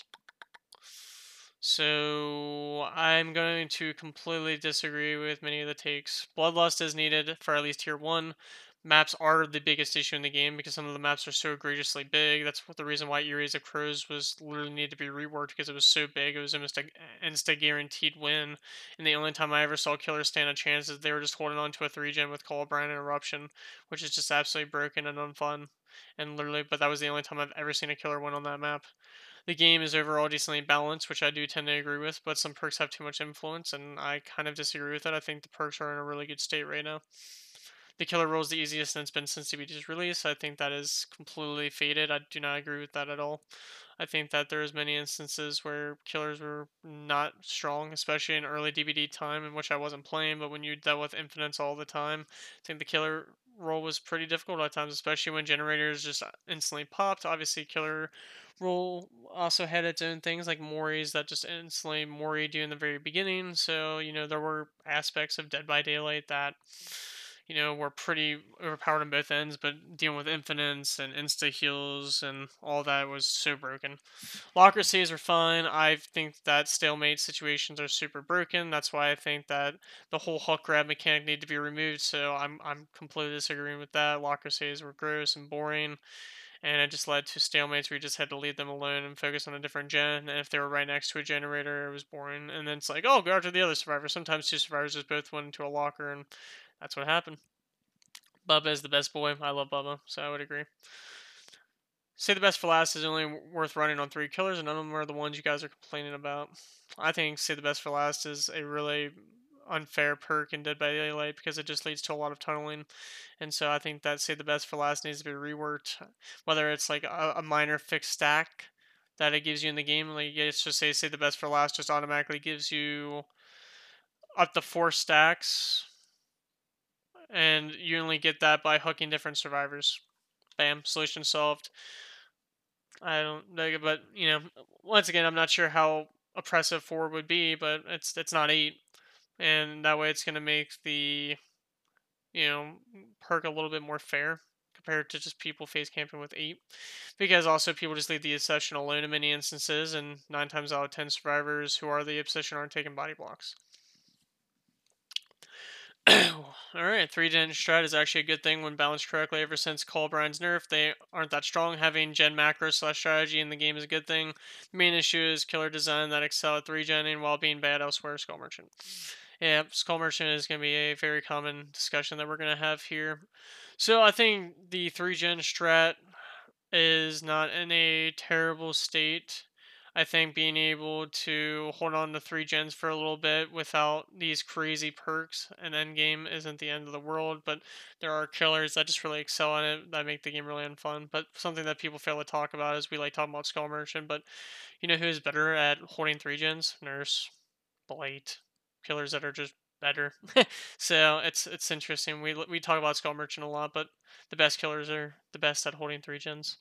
So I'm going to completely disagree with many of the takes. Bloodlust is needed for at least tier one. Maps are the biggest issue in the game because some of the maps are so egregiously big. That's the reason why Ares of Crows was literally needed to be reworked because it was so big. It was almost an insta guaranteed win. And the only time I ever saw killers stand a chance is they were just holding on to a three gen with Call of Brand and Eruption, which is just absolutely broken and unfun. And literally, but that was the only time I've ever seen a killer win on that map. The game is overall decently balanced, which I do tend to agree with, but some perks have too much influence, and I kind of disagree with that. I think the perks are in a really good state right now. The killer role is the easiest and it's been since D B D's release. I think that is completely faded. I do not agree with that at all. I think that there's many instances where killers were not strong, especially in early D B D time in which I wasn't playing, but when you dealt with infinites all the time, I think the killer role was pretty difficult at times, especially when generators just instantly popped. Obviously, killer role also had its own things like Mori's that just instantly Mori do in the very beginning. So, you know, there were aspects of Dead by Daylight that you know, were pretty overpowered on both ends, but dealing with infinites and insta heals and all that was so broken. Locker saves are fine. I think that stalemate situations are super broken. That's why I think that the whole hook grab mechanic need to be removed. So I'm I'm completely disagreeing with that. Locker saves were gross and boring, and it just led to stalemates where you just had to leave them alone and focus on a different gen. And if they were right next to a generator, it was boring. And then it's like, oh, go after the other survivor. Sometimes two survivors just both went into a locker, and that's what happened. Bubba is the best boy. I love Bubba, so I would agree. Say the best for last is only worth running on three killers, and none of them are the ones you guys are complaining about. I think say the best for last is a really unfair perk in Dead by Daylight because it just leads to a lot of tunneling, and so I think that say the best for last needs to be reworked. Whether it's like a, a minor fixed stack that it gives you in the game, like it's just say say the best for last just automatically gives you up to four stacks, and you only get that by hooking different survivors. Bam, solution solved. I don't know, but you know, once again, I'm not sure how oppressive four would be, but it's it's not eight, and that way it's going to make the you know perk a little bit more fair compared to just people face camping with eight. Because also people just leave the obsession alone in many instances, and nine times out of ten survivors who are the obsession aren't taking body blocks. Alright, three gen strat is actually a good thing when balanced correctly. Ever since Colbrine's nerf, they aren't that strong. Having gen macro slash strategy in the game is a good thing. The main issue is killer design that excel at three genning while being bad elsewhere. Skull Merchant. Yeah, Skull Merchant is going to be a very common discussion that we're going to have here. So I think the three gen strat is not in a terrible state. I think being able to hold on to three gens for a little bit without these crazy perks and endgame isn't the end of the world, but there are killers that just really excel in it that make the game really unfun. But something that people fail to talk about is we like talking about Skull Merchant, but you know who's better at holding three gens? Nurse, Blight, killers that are just better. So it's it's interesting. We we talk about Skull Merchant a lot, but the best killers are the best at holding three gens.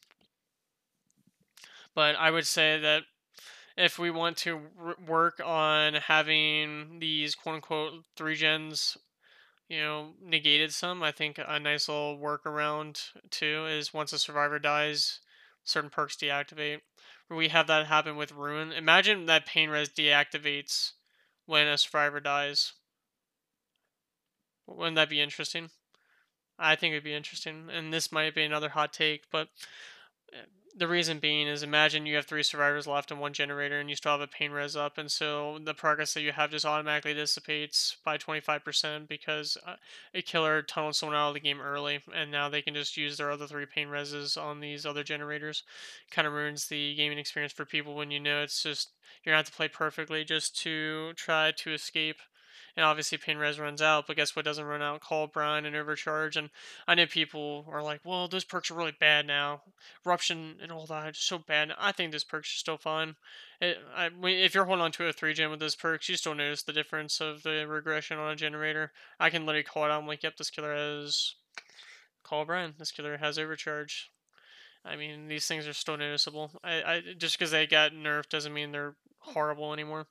But I would say that if we want to r- work on having these quote unquote three gens, you know, negated some, I think a nice little workaround too is once a survivor dies, certain perks deactivate. We have that happen with Ruin. Imagine that pain res deactivates when a survivor dies. Wouldn't that be interesting? I think it'd be interesting. And this might be another hot take, but uh, the reason being is imagine you have three survivors left and one generator and you still have a pain res up, and so the progress that you have just automatically dissipates by twenty-five percent because uh, a killer tunneled someone out of the game early, and now they can just use their other three pain reses on these other generators. Kind of ruins the gaming experience for people when you know it's just you're gonna have to play perfectly just to try to escape. And obviously pain res runs out, but guess what doesn't run out? Call Brine and Overcharge. And I know people are like, well, those perks are really bad now. Eruption and all that is so bad. I think those perks are still fine. It, I, if you're holding on to a three gen with those perks, you still notice the difference of the regression on a generator. I can literally call it out. I'm like, yep, this killer has Call Brian. This killer has Overcharge. I mean, these things are still noticeable. I, I just because they got nerfed doesn't mean they're horrible anymore.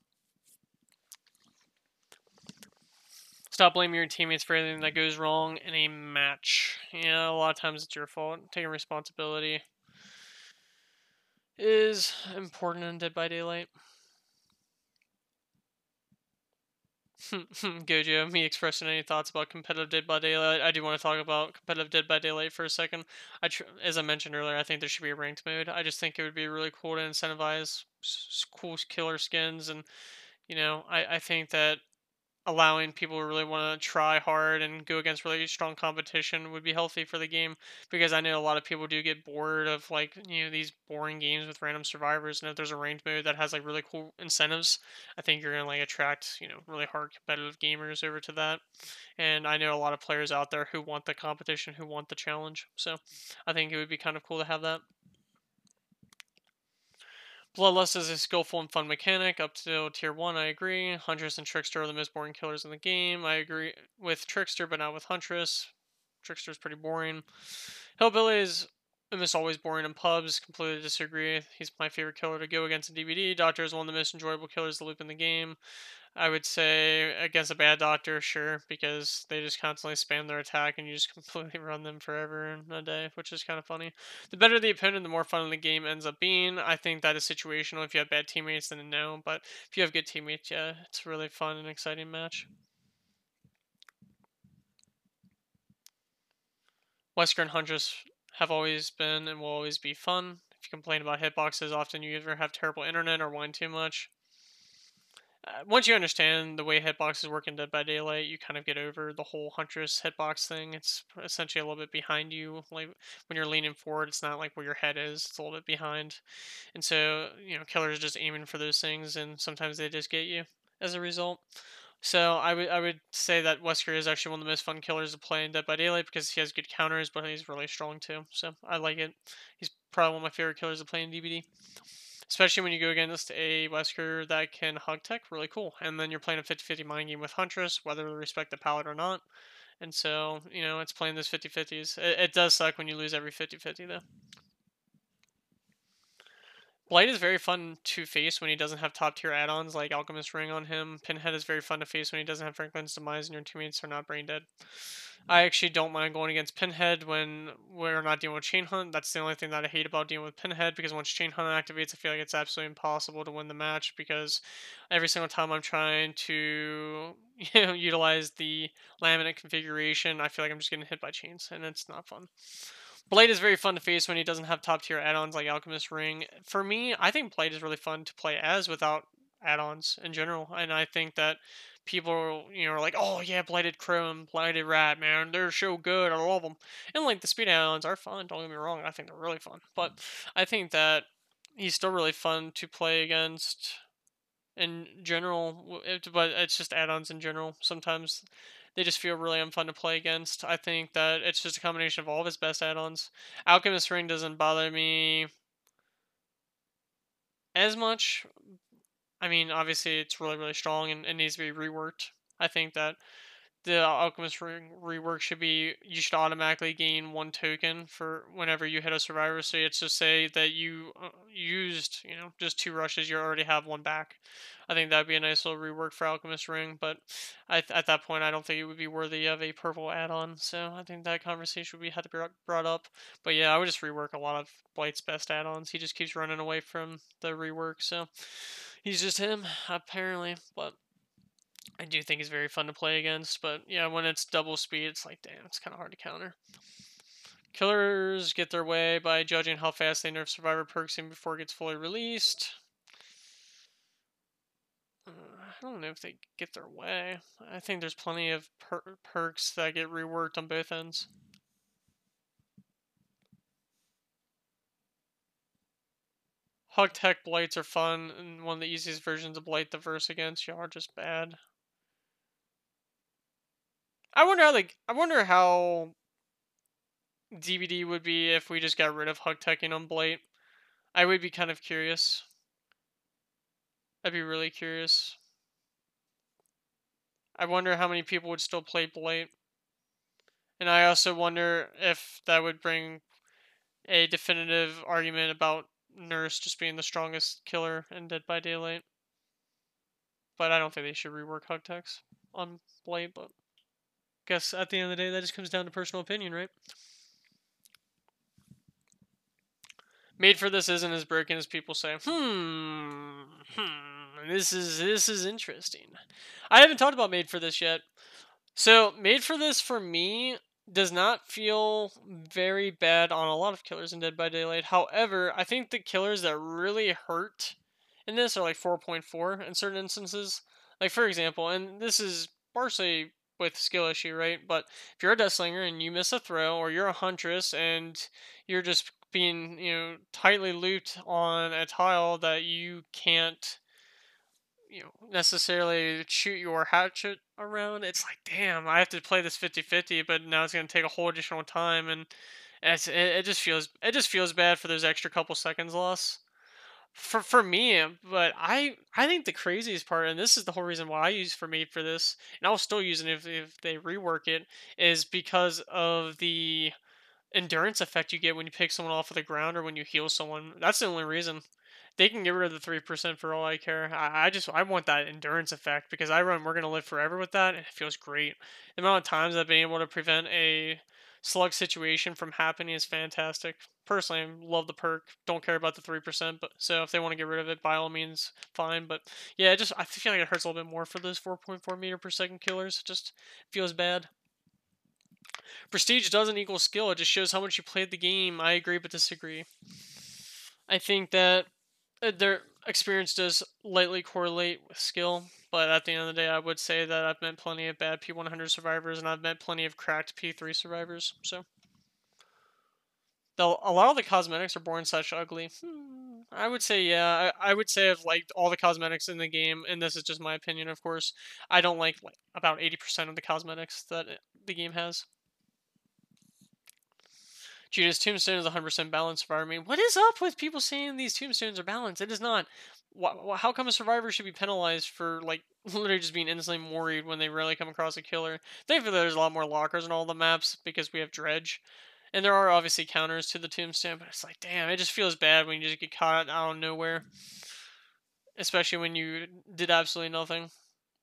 Stop blaming your teammates for anything that goes wrong in a match. Yeah, a lot of times it's your fault. Taking responsibility is important in Dead by Daylight. Gojo, me expressing any thoughts about competitive Dead by Daylight. I do want to talk about competitive Dead by Daylight for a second. I, tr- as I mentioned earlier, I think there should be a ranked mode. I just think it would be really cool to incentivize s- cool killer skins, and you know, I I think that allowing people who really want to try hard and go against really strong competition would be healthy for the game, because I know a lot of people do get bored of like you know these boring games with random survivors, and if there's a ranked mode that has like really cool incentives, I think you're gonna like attract you know really hard competitive gamers over to that. And I know a lot of players out there who want the competition, who want the challenge, so I think it would be kind of cool to have that. Bloodlust is a skillful and fun mechanic up to tier one, I agree. Huntress and Trickster are the most boring killers in the game. I agree with Trickster, but not with Huntress. Trickster's pretty boring. Hillbilly is almost always boring in pubs. Completely disagree. He's my favorite killer to go against in D B D. Doctor is one of the most enjoyable killers to loop in the game. I would say against a bad doctor, sure, because they just constantly spam their attack and you just completely run them forever in a day, which is kind of funny. The better the opponent, the more fun the game ends up being. I think that is situational. If you have bad teammates, then no. But if you have good teammates, yeah, it's a really fun and exciting match. Wesker and Huntress have always been and will always be fun. If you complain about hitboxes, often you either have terrible internet or whine too much. Uh, once you understand the way hitboxes work in Dead by Daylight, you kind of get over the whole Huntress hitbox thing. It's essentially a little bit behind you. Like when you're leaning forward, it's not like where your head is. It's a little bit behind, and so you know killers are just aiming for those things, and sometimes they just get you as a result. So I would I would say that Wesker is actually one of the most fun killers to play in Dead by Daylight because he has good counters, but he's really strong too. So I like it. He's probably one of my favorite killers to play in D B D, especially when you go against a Wesker that can hug tech, really cool. And then you're playing a fifty-fifty mind game with Huntress, whether they respect the palette or not. And so, you know, it's playing those fifty-fifties. It, it does suck when you lose every fifty-fifty, though. Blight is very fun to face when he doesn't have top tier add-ons like Alchemist Ring on him. Pinhead is very fun to face when he doesn't have Franklin's Demise and your teammates are not brain dead. I actually don't mind going against Pinhead when we're not dealing with Chain Hunt. That's the only thing that I hate about dealing with Pinhead, because once Chain Hunt activates, I feel like it's absolutely impossible to win the match, because every single time I'm trying to you know, utilize the laminate configuration, I feel like I'm just getting hit by chains, and it's not fun. Blade is very fun to face when he doesn't have top tier add-ons like Alchemist Ring. For me, I think Blade is really fun to play as without add-ons in general, and I think that people, you know, are like, "Oh yeah, Blighted Crow and Blighted Rat, man, they're so good. I love them." And like the speed add-ons are fun. Don't get me wrong, I think they're really fun, but I think that he's still really fun to play against in general. It, but it's just add-ons in general. Sometimes they just feel really unfun to play against. I think that it's just a combination of all of his best add-ons. Alchemist Ring doesn't bother me as much. I mean, obviously it's really, really strong and it needs to be reworked. I think that the Alchemist Ring rework should be, you should automatically gain one token for whenever you hit a survivor. So it's just say that you uh, used, you know, just two rushes, you already have one back. I think that'd be a nice little rework for Alchemist Ring, but I, at that point, I don't think it would be worthy of a purple add-on. So I think that conversation would be had to be brought up. But yeah, I would just rework a lot of Blight's best add-ons. He just keeps running away from the rework, so he's just him apparently. But I do think he's very fun to play against, but yeah, when it's double speed, it's like, damn, it's kind of hard to counter. Killers get their way by judging how fast they nerf Survivor perks in before it gets fully released. Uh, I don't know if they get their way. I think there's plenty of per perks that get reworked on both ends. Hug Tech Blights are fun, and one of the easiest versions of Blight to verse against. Y'all are just bad. I wonder how like I wonder how D V D would be if we just got rid of Hug Teching on Blight. I would be kind of curious. I'd be really curious. I wonder how many people would still play Blight. And I also wonder if that would bring a definitive argument about Nurse just being the strongest killer in Dead by Daylight. But I don't think they should rework Hug Techs on Blight, but guess at the end of the day that just comes down to personal opinion, right? Made for This isn't as broken as people say. Hmm. Hmm. This is this is interesting. I haven't talked about Made for This yet. So Made for This for me does not feel very bad on a lot of killers in Dead by Daylight. However, I think the killers that really hurt in this are like four point four in certain instances. Like for example, and this is partially with skill issue, right? But if you're a Deathslinger and you miss a throw, or you're a Huntress and you're just being, you know, tightly looped on a tile that you can't, you know, necessarily shoot your hatchet around, it's like, damn, I have to play this fifty fifty, but now it's going to take a whole additional time, and it's, it, it just feels it just feels bad for those extra couple seconds loss for for me. But I I think the craziest part, and this is the whole reason why I use for Made for This, and I'll still use it if, if they rework it, is because of the endurance effect you get when you pick someone off of the ground or when you heal someone. That's the only reason. They can get rid of the three percent for all I care. I, I just I want that endurance effect, because I run We're Gonna Live Forever with that, and it feels great. The amount of times I've been able to prevent a slug situation from happening is fantastic. Personally, I love the perk. Don't care about the three percent, but so if they want to get rid of it, by all means, fine. But yeah, it just I feel like it hurts a little bit more for those four point four meter per second killers. It just feels bad. Prestige doesn't equal skill. It just shows how much you played the game. I agree but disagree. I think that uh, their experience does lightly correlate with skill, but at the end of the day, I would say that I've met plenty of bad P one hundred survivors, and I've met plenty of cracked P three survivors. So, the, a lot of the cosmetics are born such ugly. Hmm, I would say, yeah. I, I would say I've liked all the cosmetics in the game, and this is just my opinion, of course. I don't like, like about eighty percent of the cosmetics that it, the game has. Judas Tombstone is one hundred percent balanced Survivor. I mean, what is up with people saying these tombstones are balanced? It is not. How come a survivor should be penalized for, like, literally just being instantly worried when they rarely come across a killer? Thankfully, there's a lot more lockers on all the maps because we have Dredge. And there are obviously counters to the tombstone, but it's like, damn, it just feels bad when you just get caught out of nowhere, especially when you did absolutely nothing.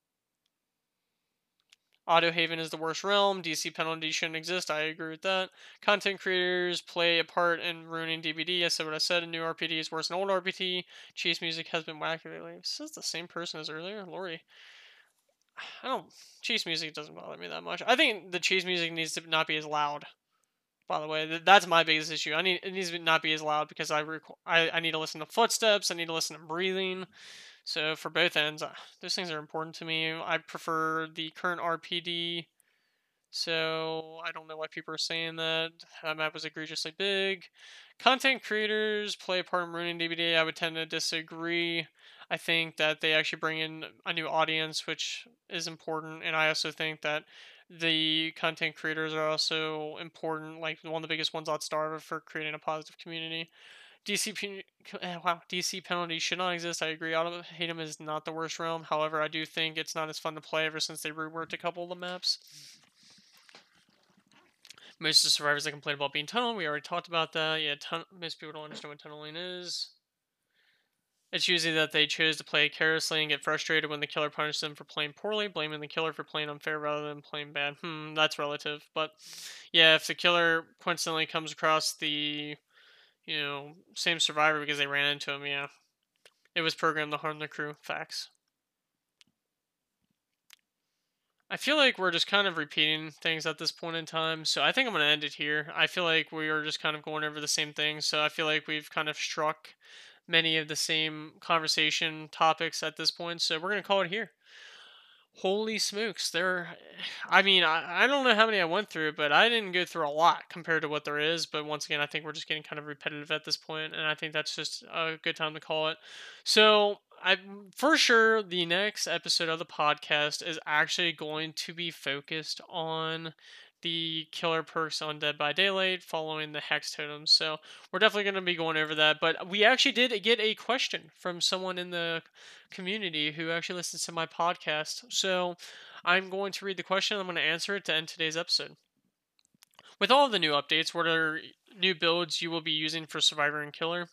Auto Haven is the worst realm. D C penalties shouldn't exist. I agree with that. Content creators play a part in ruining D B D. I said what I said. A new R P D is worse than old R P T. Chase music has been whacked lately. This is the same person as earlier. Lori. I don't. Chase music doesn't bother me that much. I think the chase music needs to not be as loud. By the way, that's my biggest issue. I need it needs to not be as loud because I rec- I, I need to listen to footsteps. I need to listen to breathing. So for both ends, uh, those things are important to me. I prefer the current R P D. So I don't know why people are saying that. That map was egregiously big. Content creators play a part in ruining D B D. I would tend to disagree. I think that they actually bring in a new audience, which is important. And I also think that the content creators are also important, like one of the biggest ones on Starve for creating a positive community. D C P, eh, wow, D C penalties should not exist. I agree. Auto Hatem is not the worst realm. However, I do think it's not as fun to play ever since they reworked a couple of the maps. Most of the survivors that complain about being tunneled, we already talked about that. Yeah, tun- most people don't understand what tunneling is. It's usually that they chose to play carelessly and get frustrated when the killer punishes them for playing poorly, blaming the killer for playing unfair rather than playing bad. Hmm, that's relative. But yeah, if the killer coincidentally comes across the, you know, same survivor because they ran into him, yeah, it was programmed to harm the crew. Facts. I feel like we're just kind of repeating things at this point in time, so I think I'm going to end it here. I feel like we are just kind of going over the same thing, so I feel like we've kind of struck many of the same conversation topics at this point, so we're going to call it here. Holy smokes, there. I mean, I, I don't know how many I went through, but I didn't go through a lot compared to what there is. But once again, I think we're just getting kind of repetitive at this point, and I think that's just a good time to call it. So, I for sure the next episode of the podcast is actually going to be focused on the killer perks on Dead by Daylight following the hex totems. So we're definitely going to be going over that. But we actually did get a question from someone in the community who actually listens to my podcast. So I'm going to read the question. I'm going to answer it to end today's episode. With all of the new updates, what are new builds you will be using for Survivor and Killer?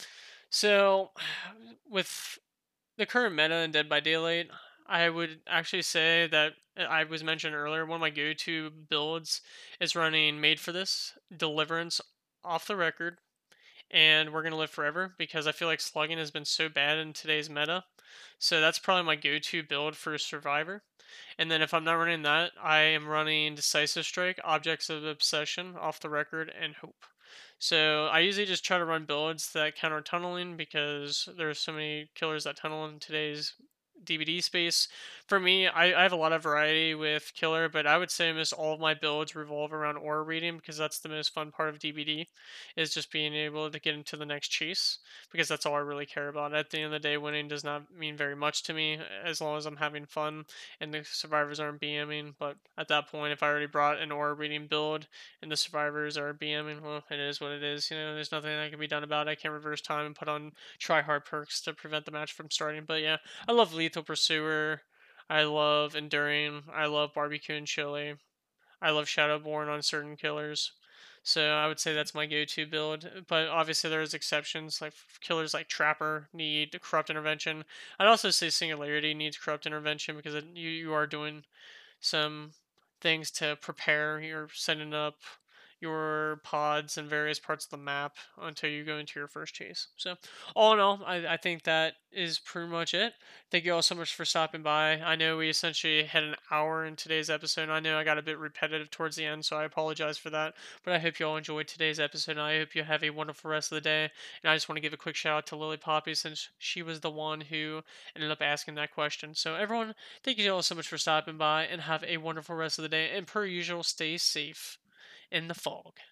So, with the current meta in Dead by Daylight, I would actually say that uh, I was mentioned earlier, one of my go-to builds is running Made for This, Deliverance, Off the Record, and We're Gonna Live Forever because I feel like slugging has been so bad in today's meta. So that's probably my go-to build for Survivor. And then if I'm not running that, I am running Decisive Strike, Objects of Obsession, Off the Record, and Hope. So I usually just try to run builds that counter tunneling because there's so many killers that tunnel in today's D B D space. For me, I, I have a lot of variety with killer, but I would say almost all of my builds revolve around aura reading because that's the most fun part of D B D is just being able to get into the next chase because that's all I really care about. At the end of the day, winning does not mean very much to me as long as I'm having fun and the survivors aren't BMing. But at that point, if I already brought an aura reading build and the survivors are BMing, well, it is what it is. You know, there's nothing that can be done about it. I can't reverse time and put on try hard perks to prevent the match from starting. But yeah, I love Lethal Pursuer. I love Enduring. I love Barbecue and Chili. I love Shadowborn on certain killers. So I would say that's my go-to build. But obviously there's exceptions. Like killers like Trapper need Corrupt Intervention. I'd also say Singularity needs Corrupt Intervention because it, you you are doing some things to prepare. You're setting up your pods in various parts of the map until you go into your first chase. So, all in all, I, I think that is pretty much it. Thank you all so much for stopping by. I know we essentially had an hour in today's episode. And I know I got a bit repetitive towards the end, so I apologize for that. But I hope you all enjoyed today's episode, and I hope you have a wonderful rest of the day. And I just want to give a quick shout out to Lily Poppy since she was the one who ended up asking that question. So, everyone, thank you all so much for stopping by, and have a wonderful rest of the day. And per usual, stay safe in the fog.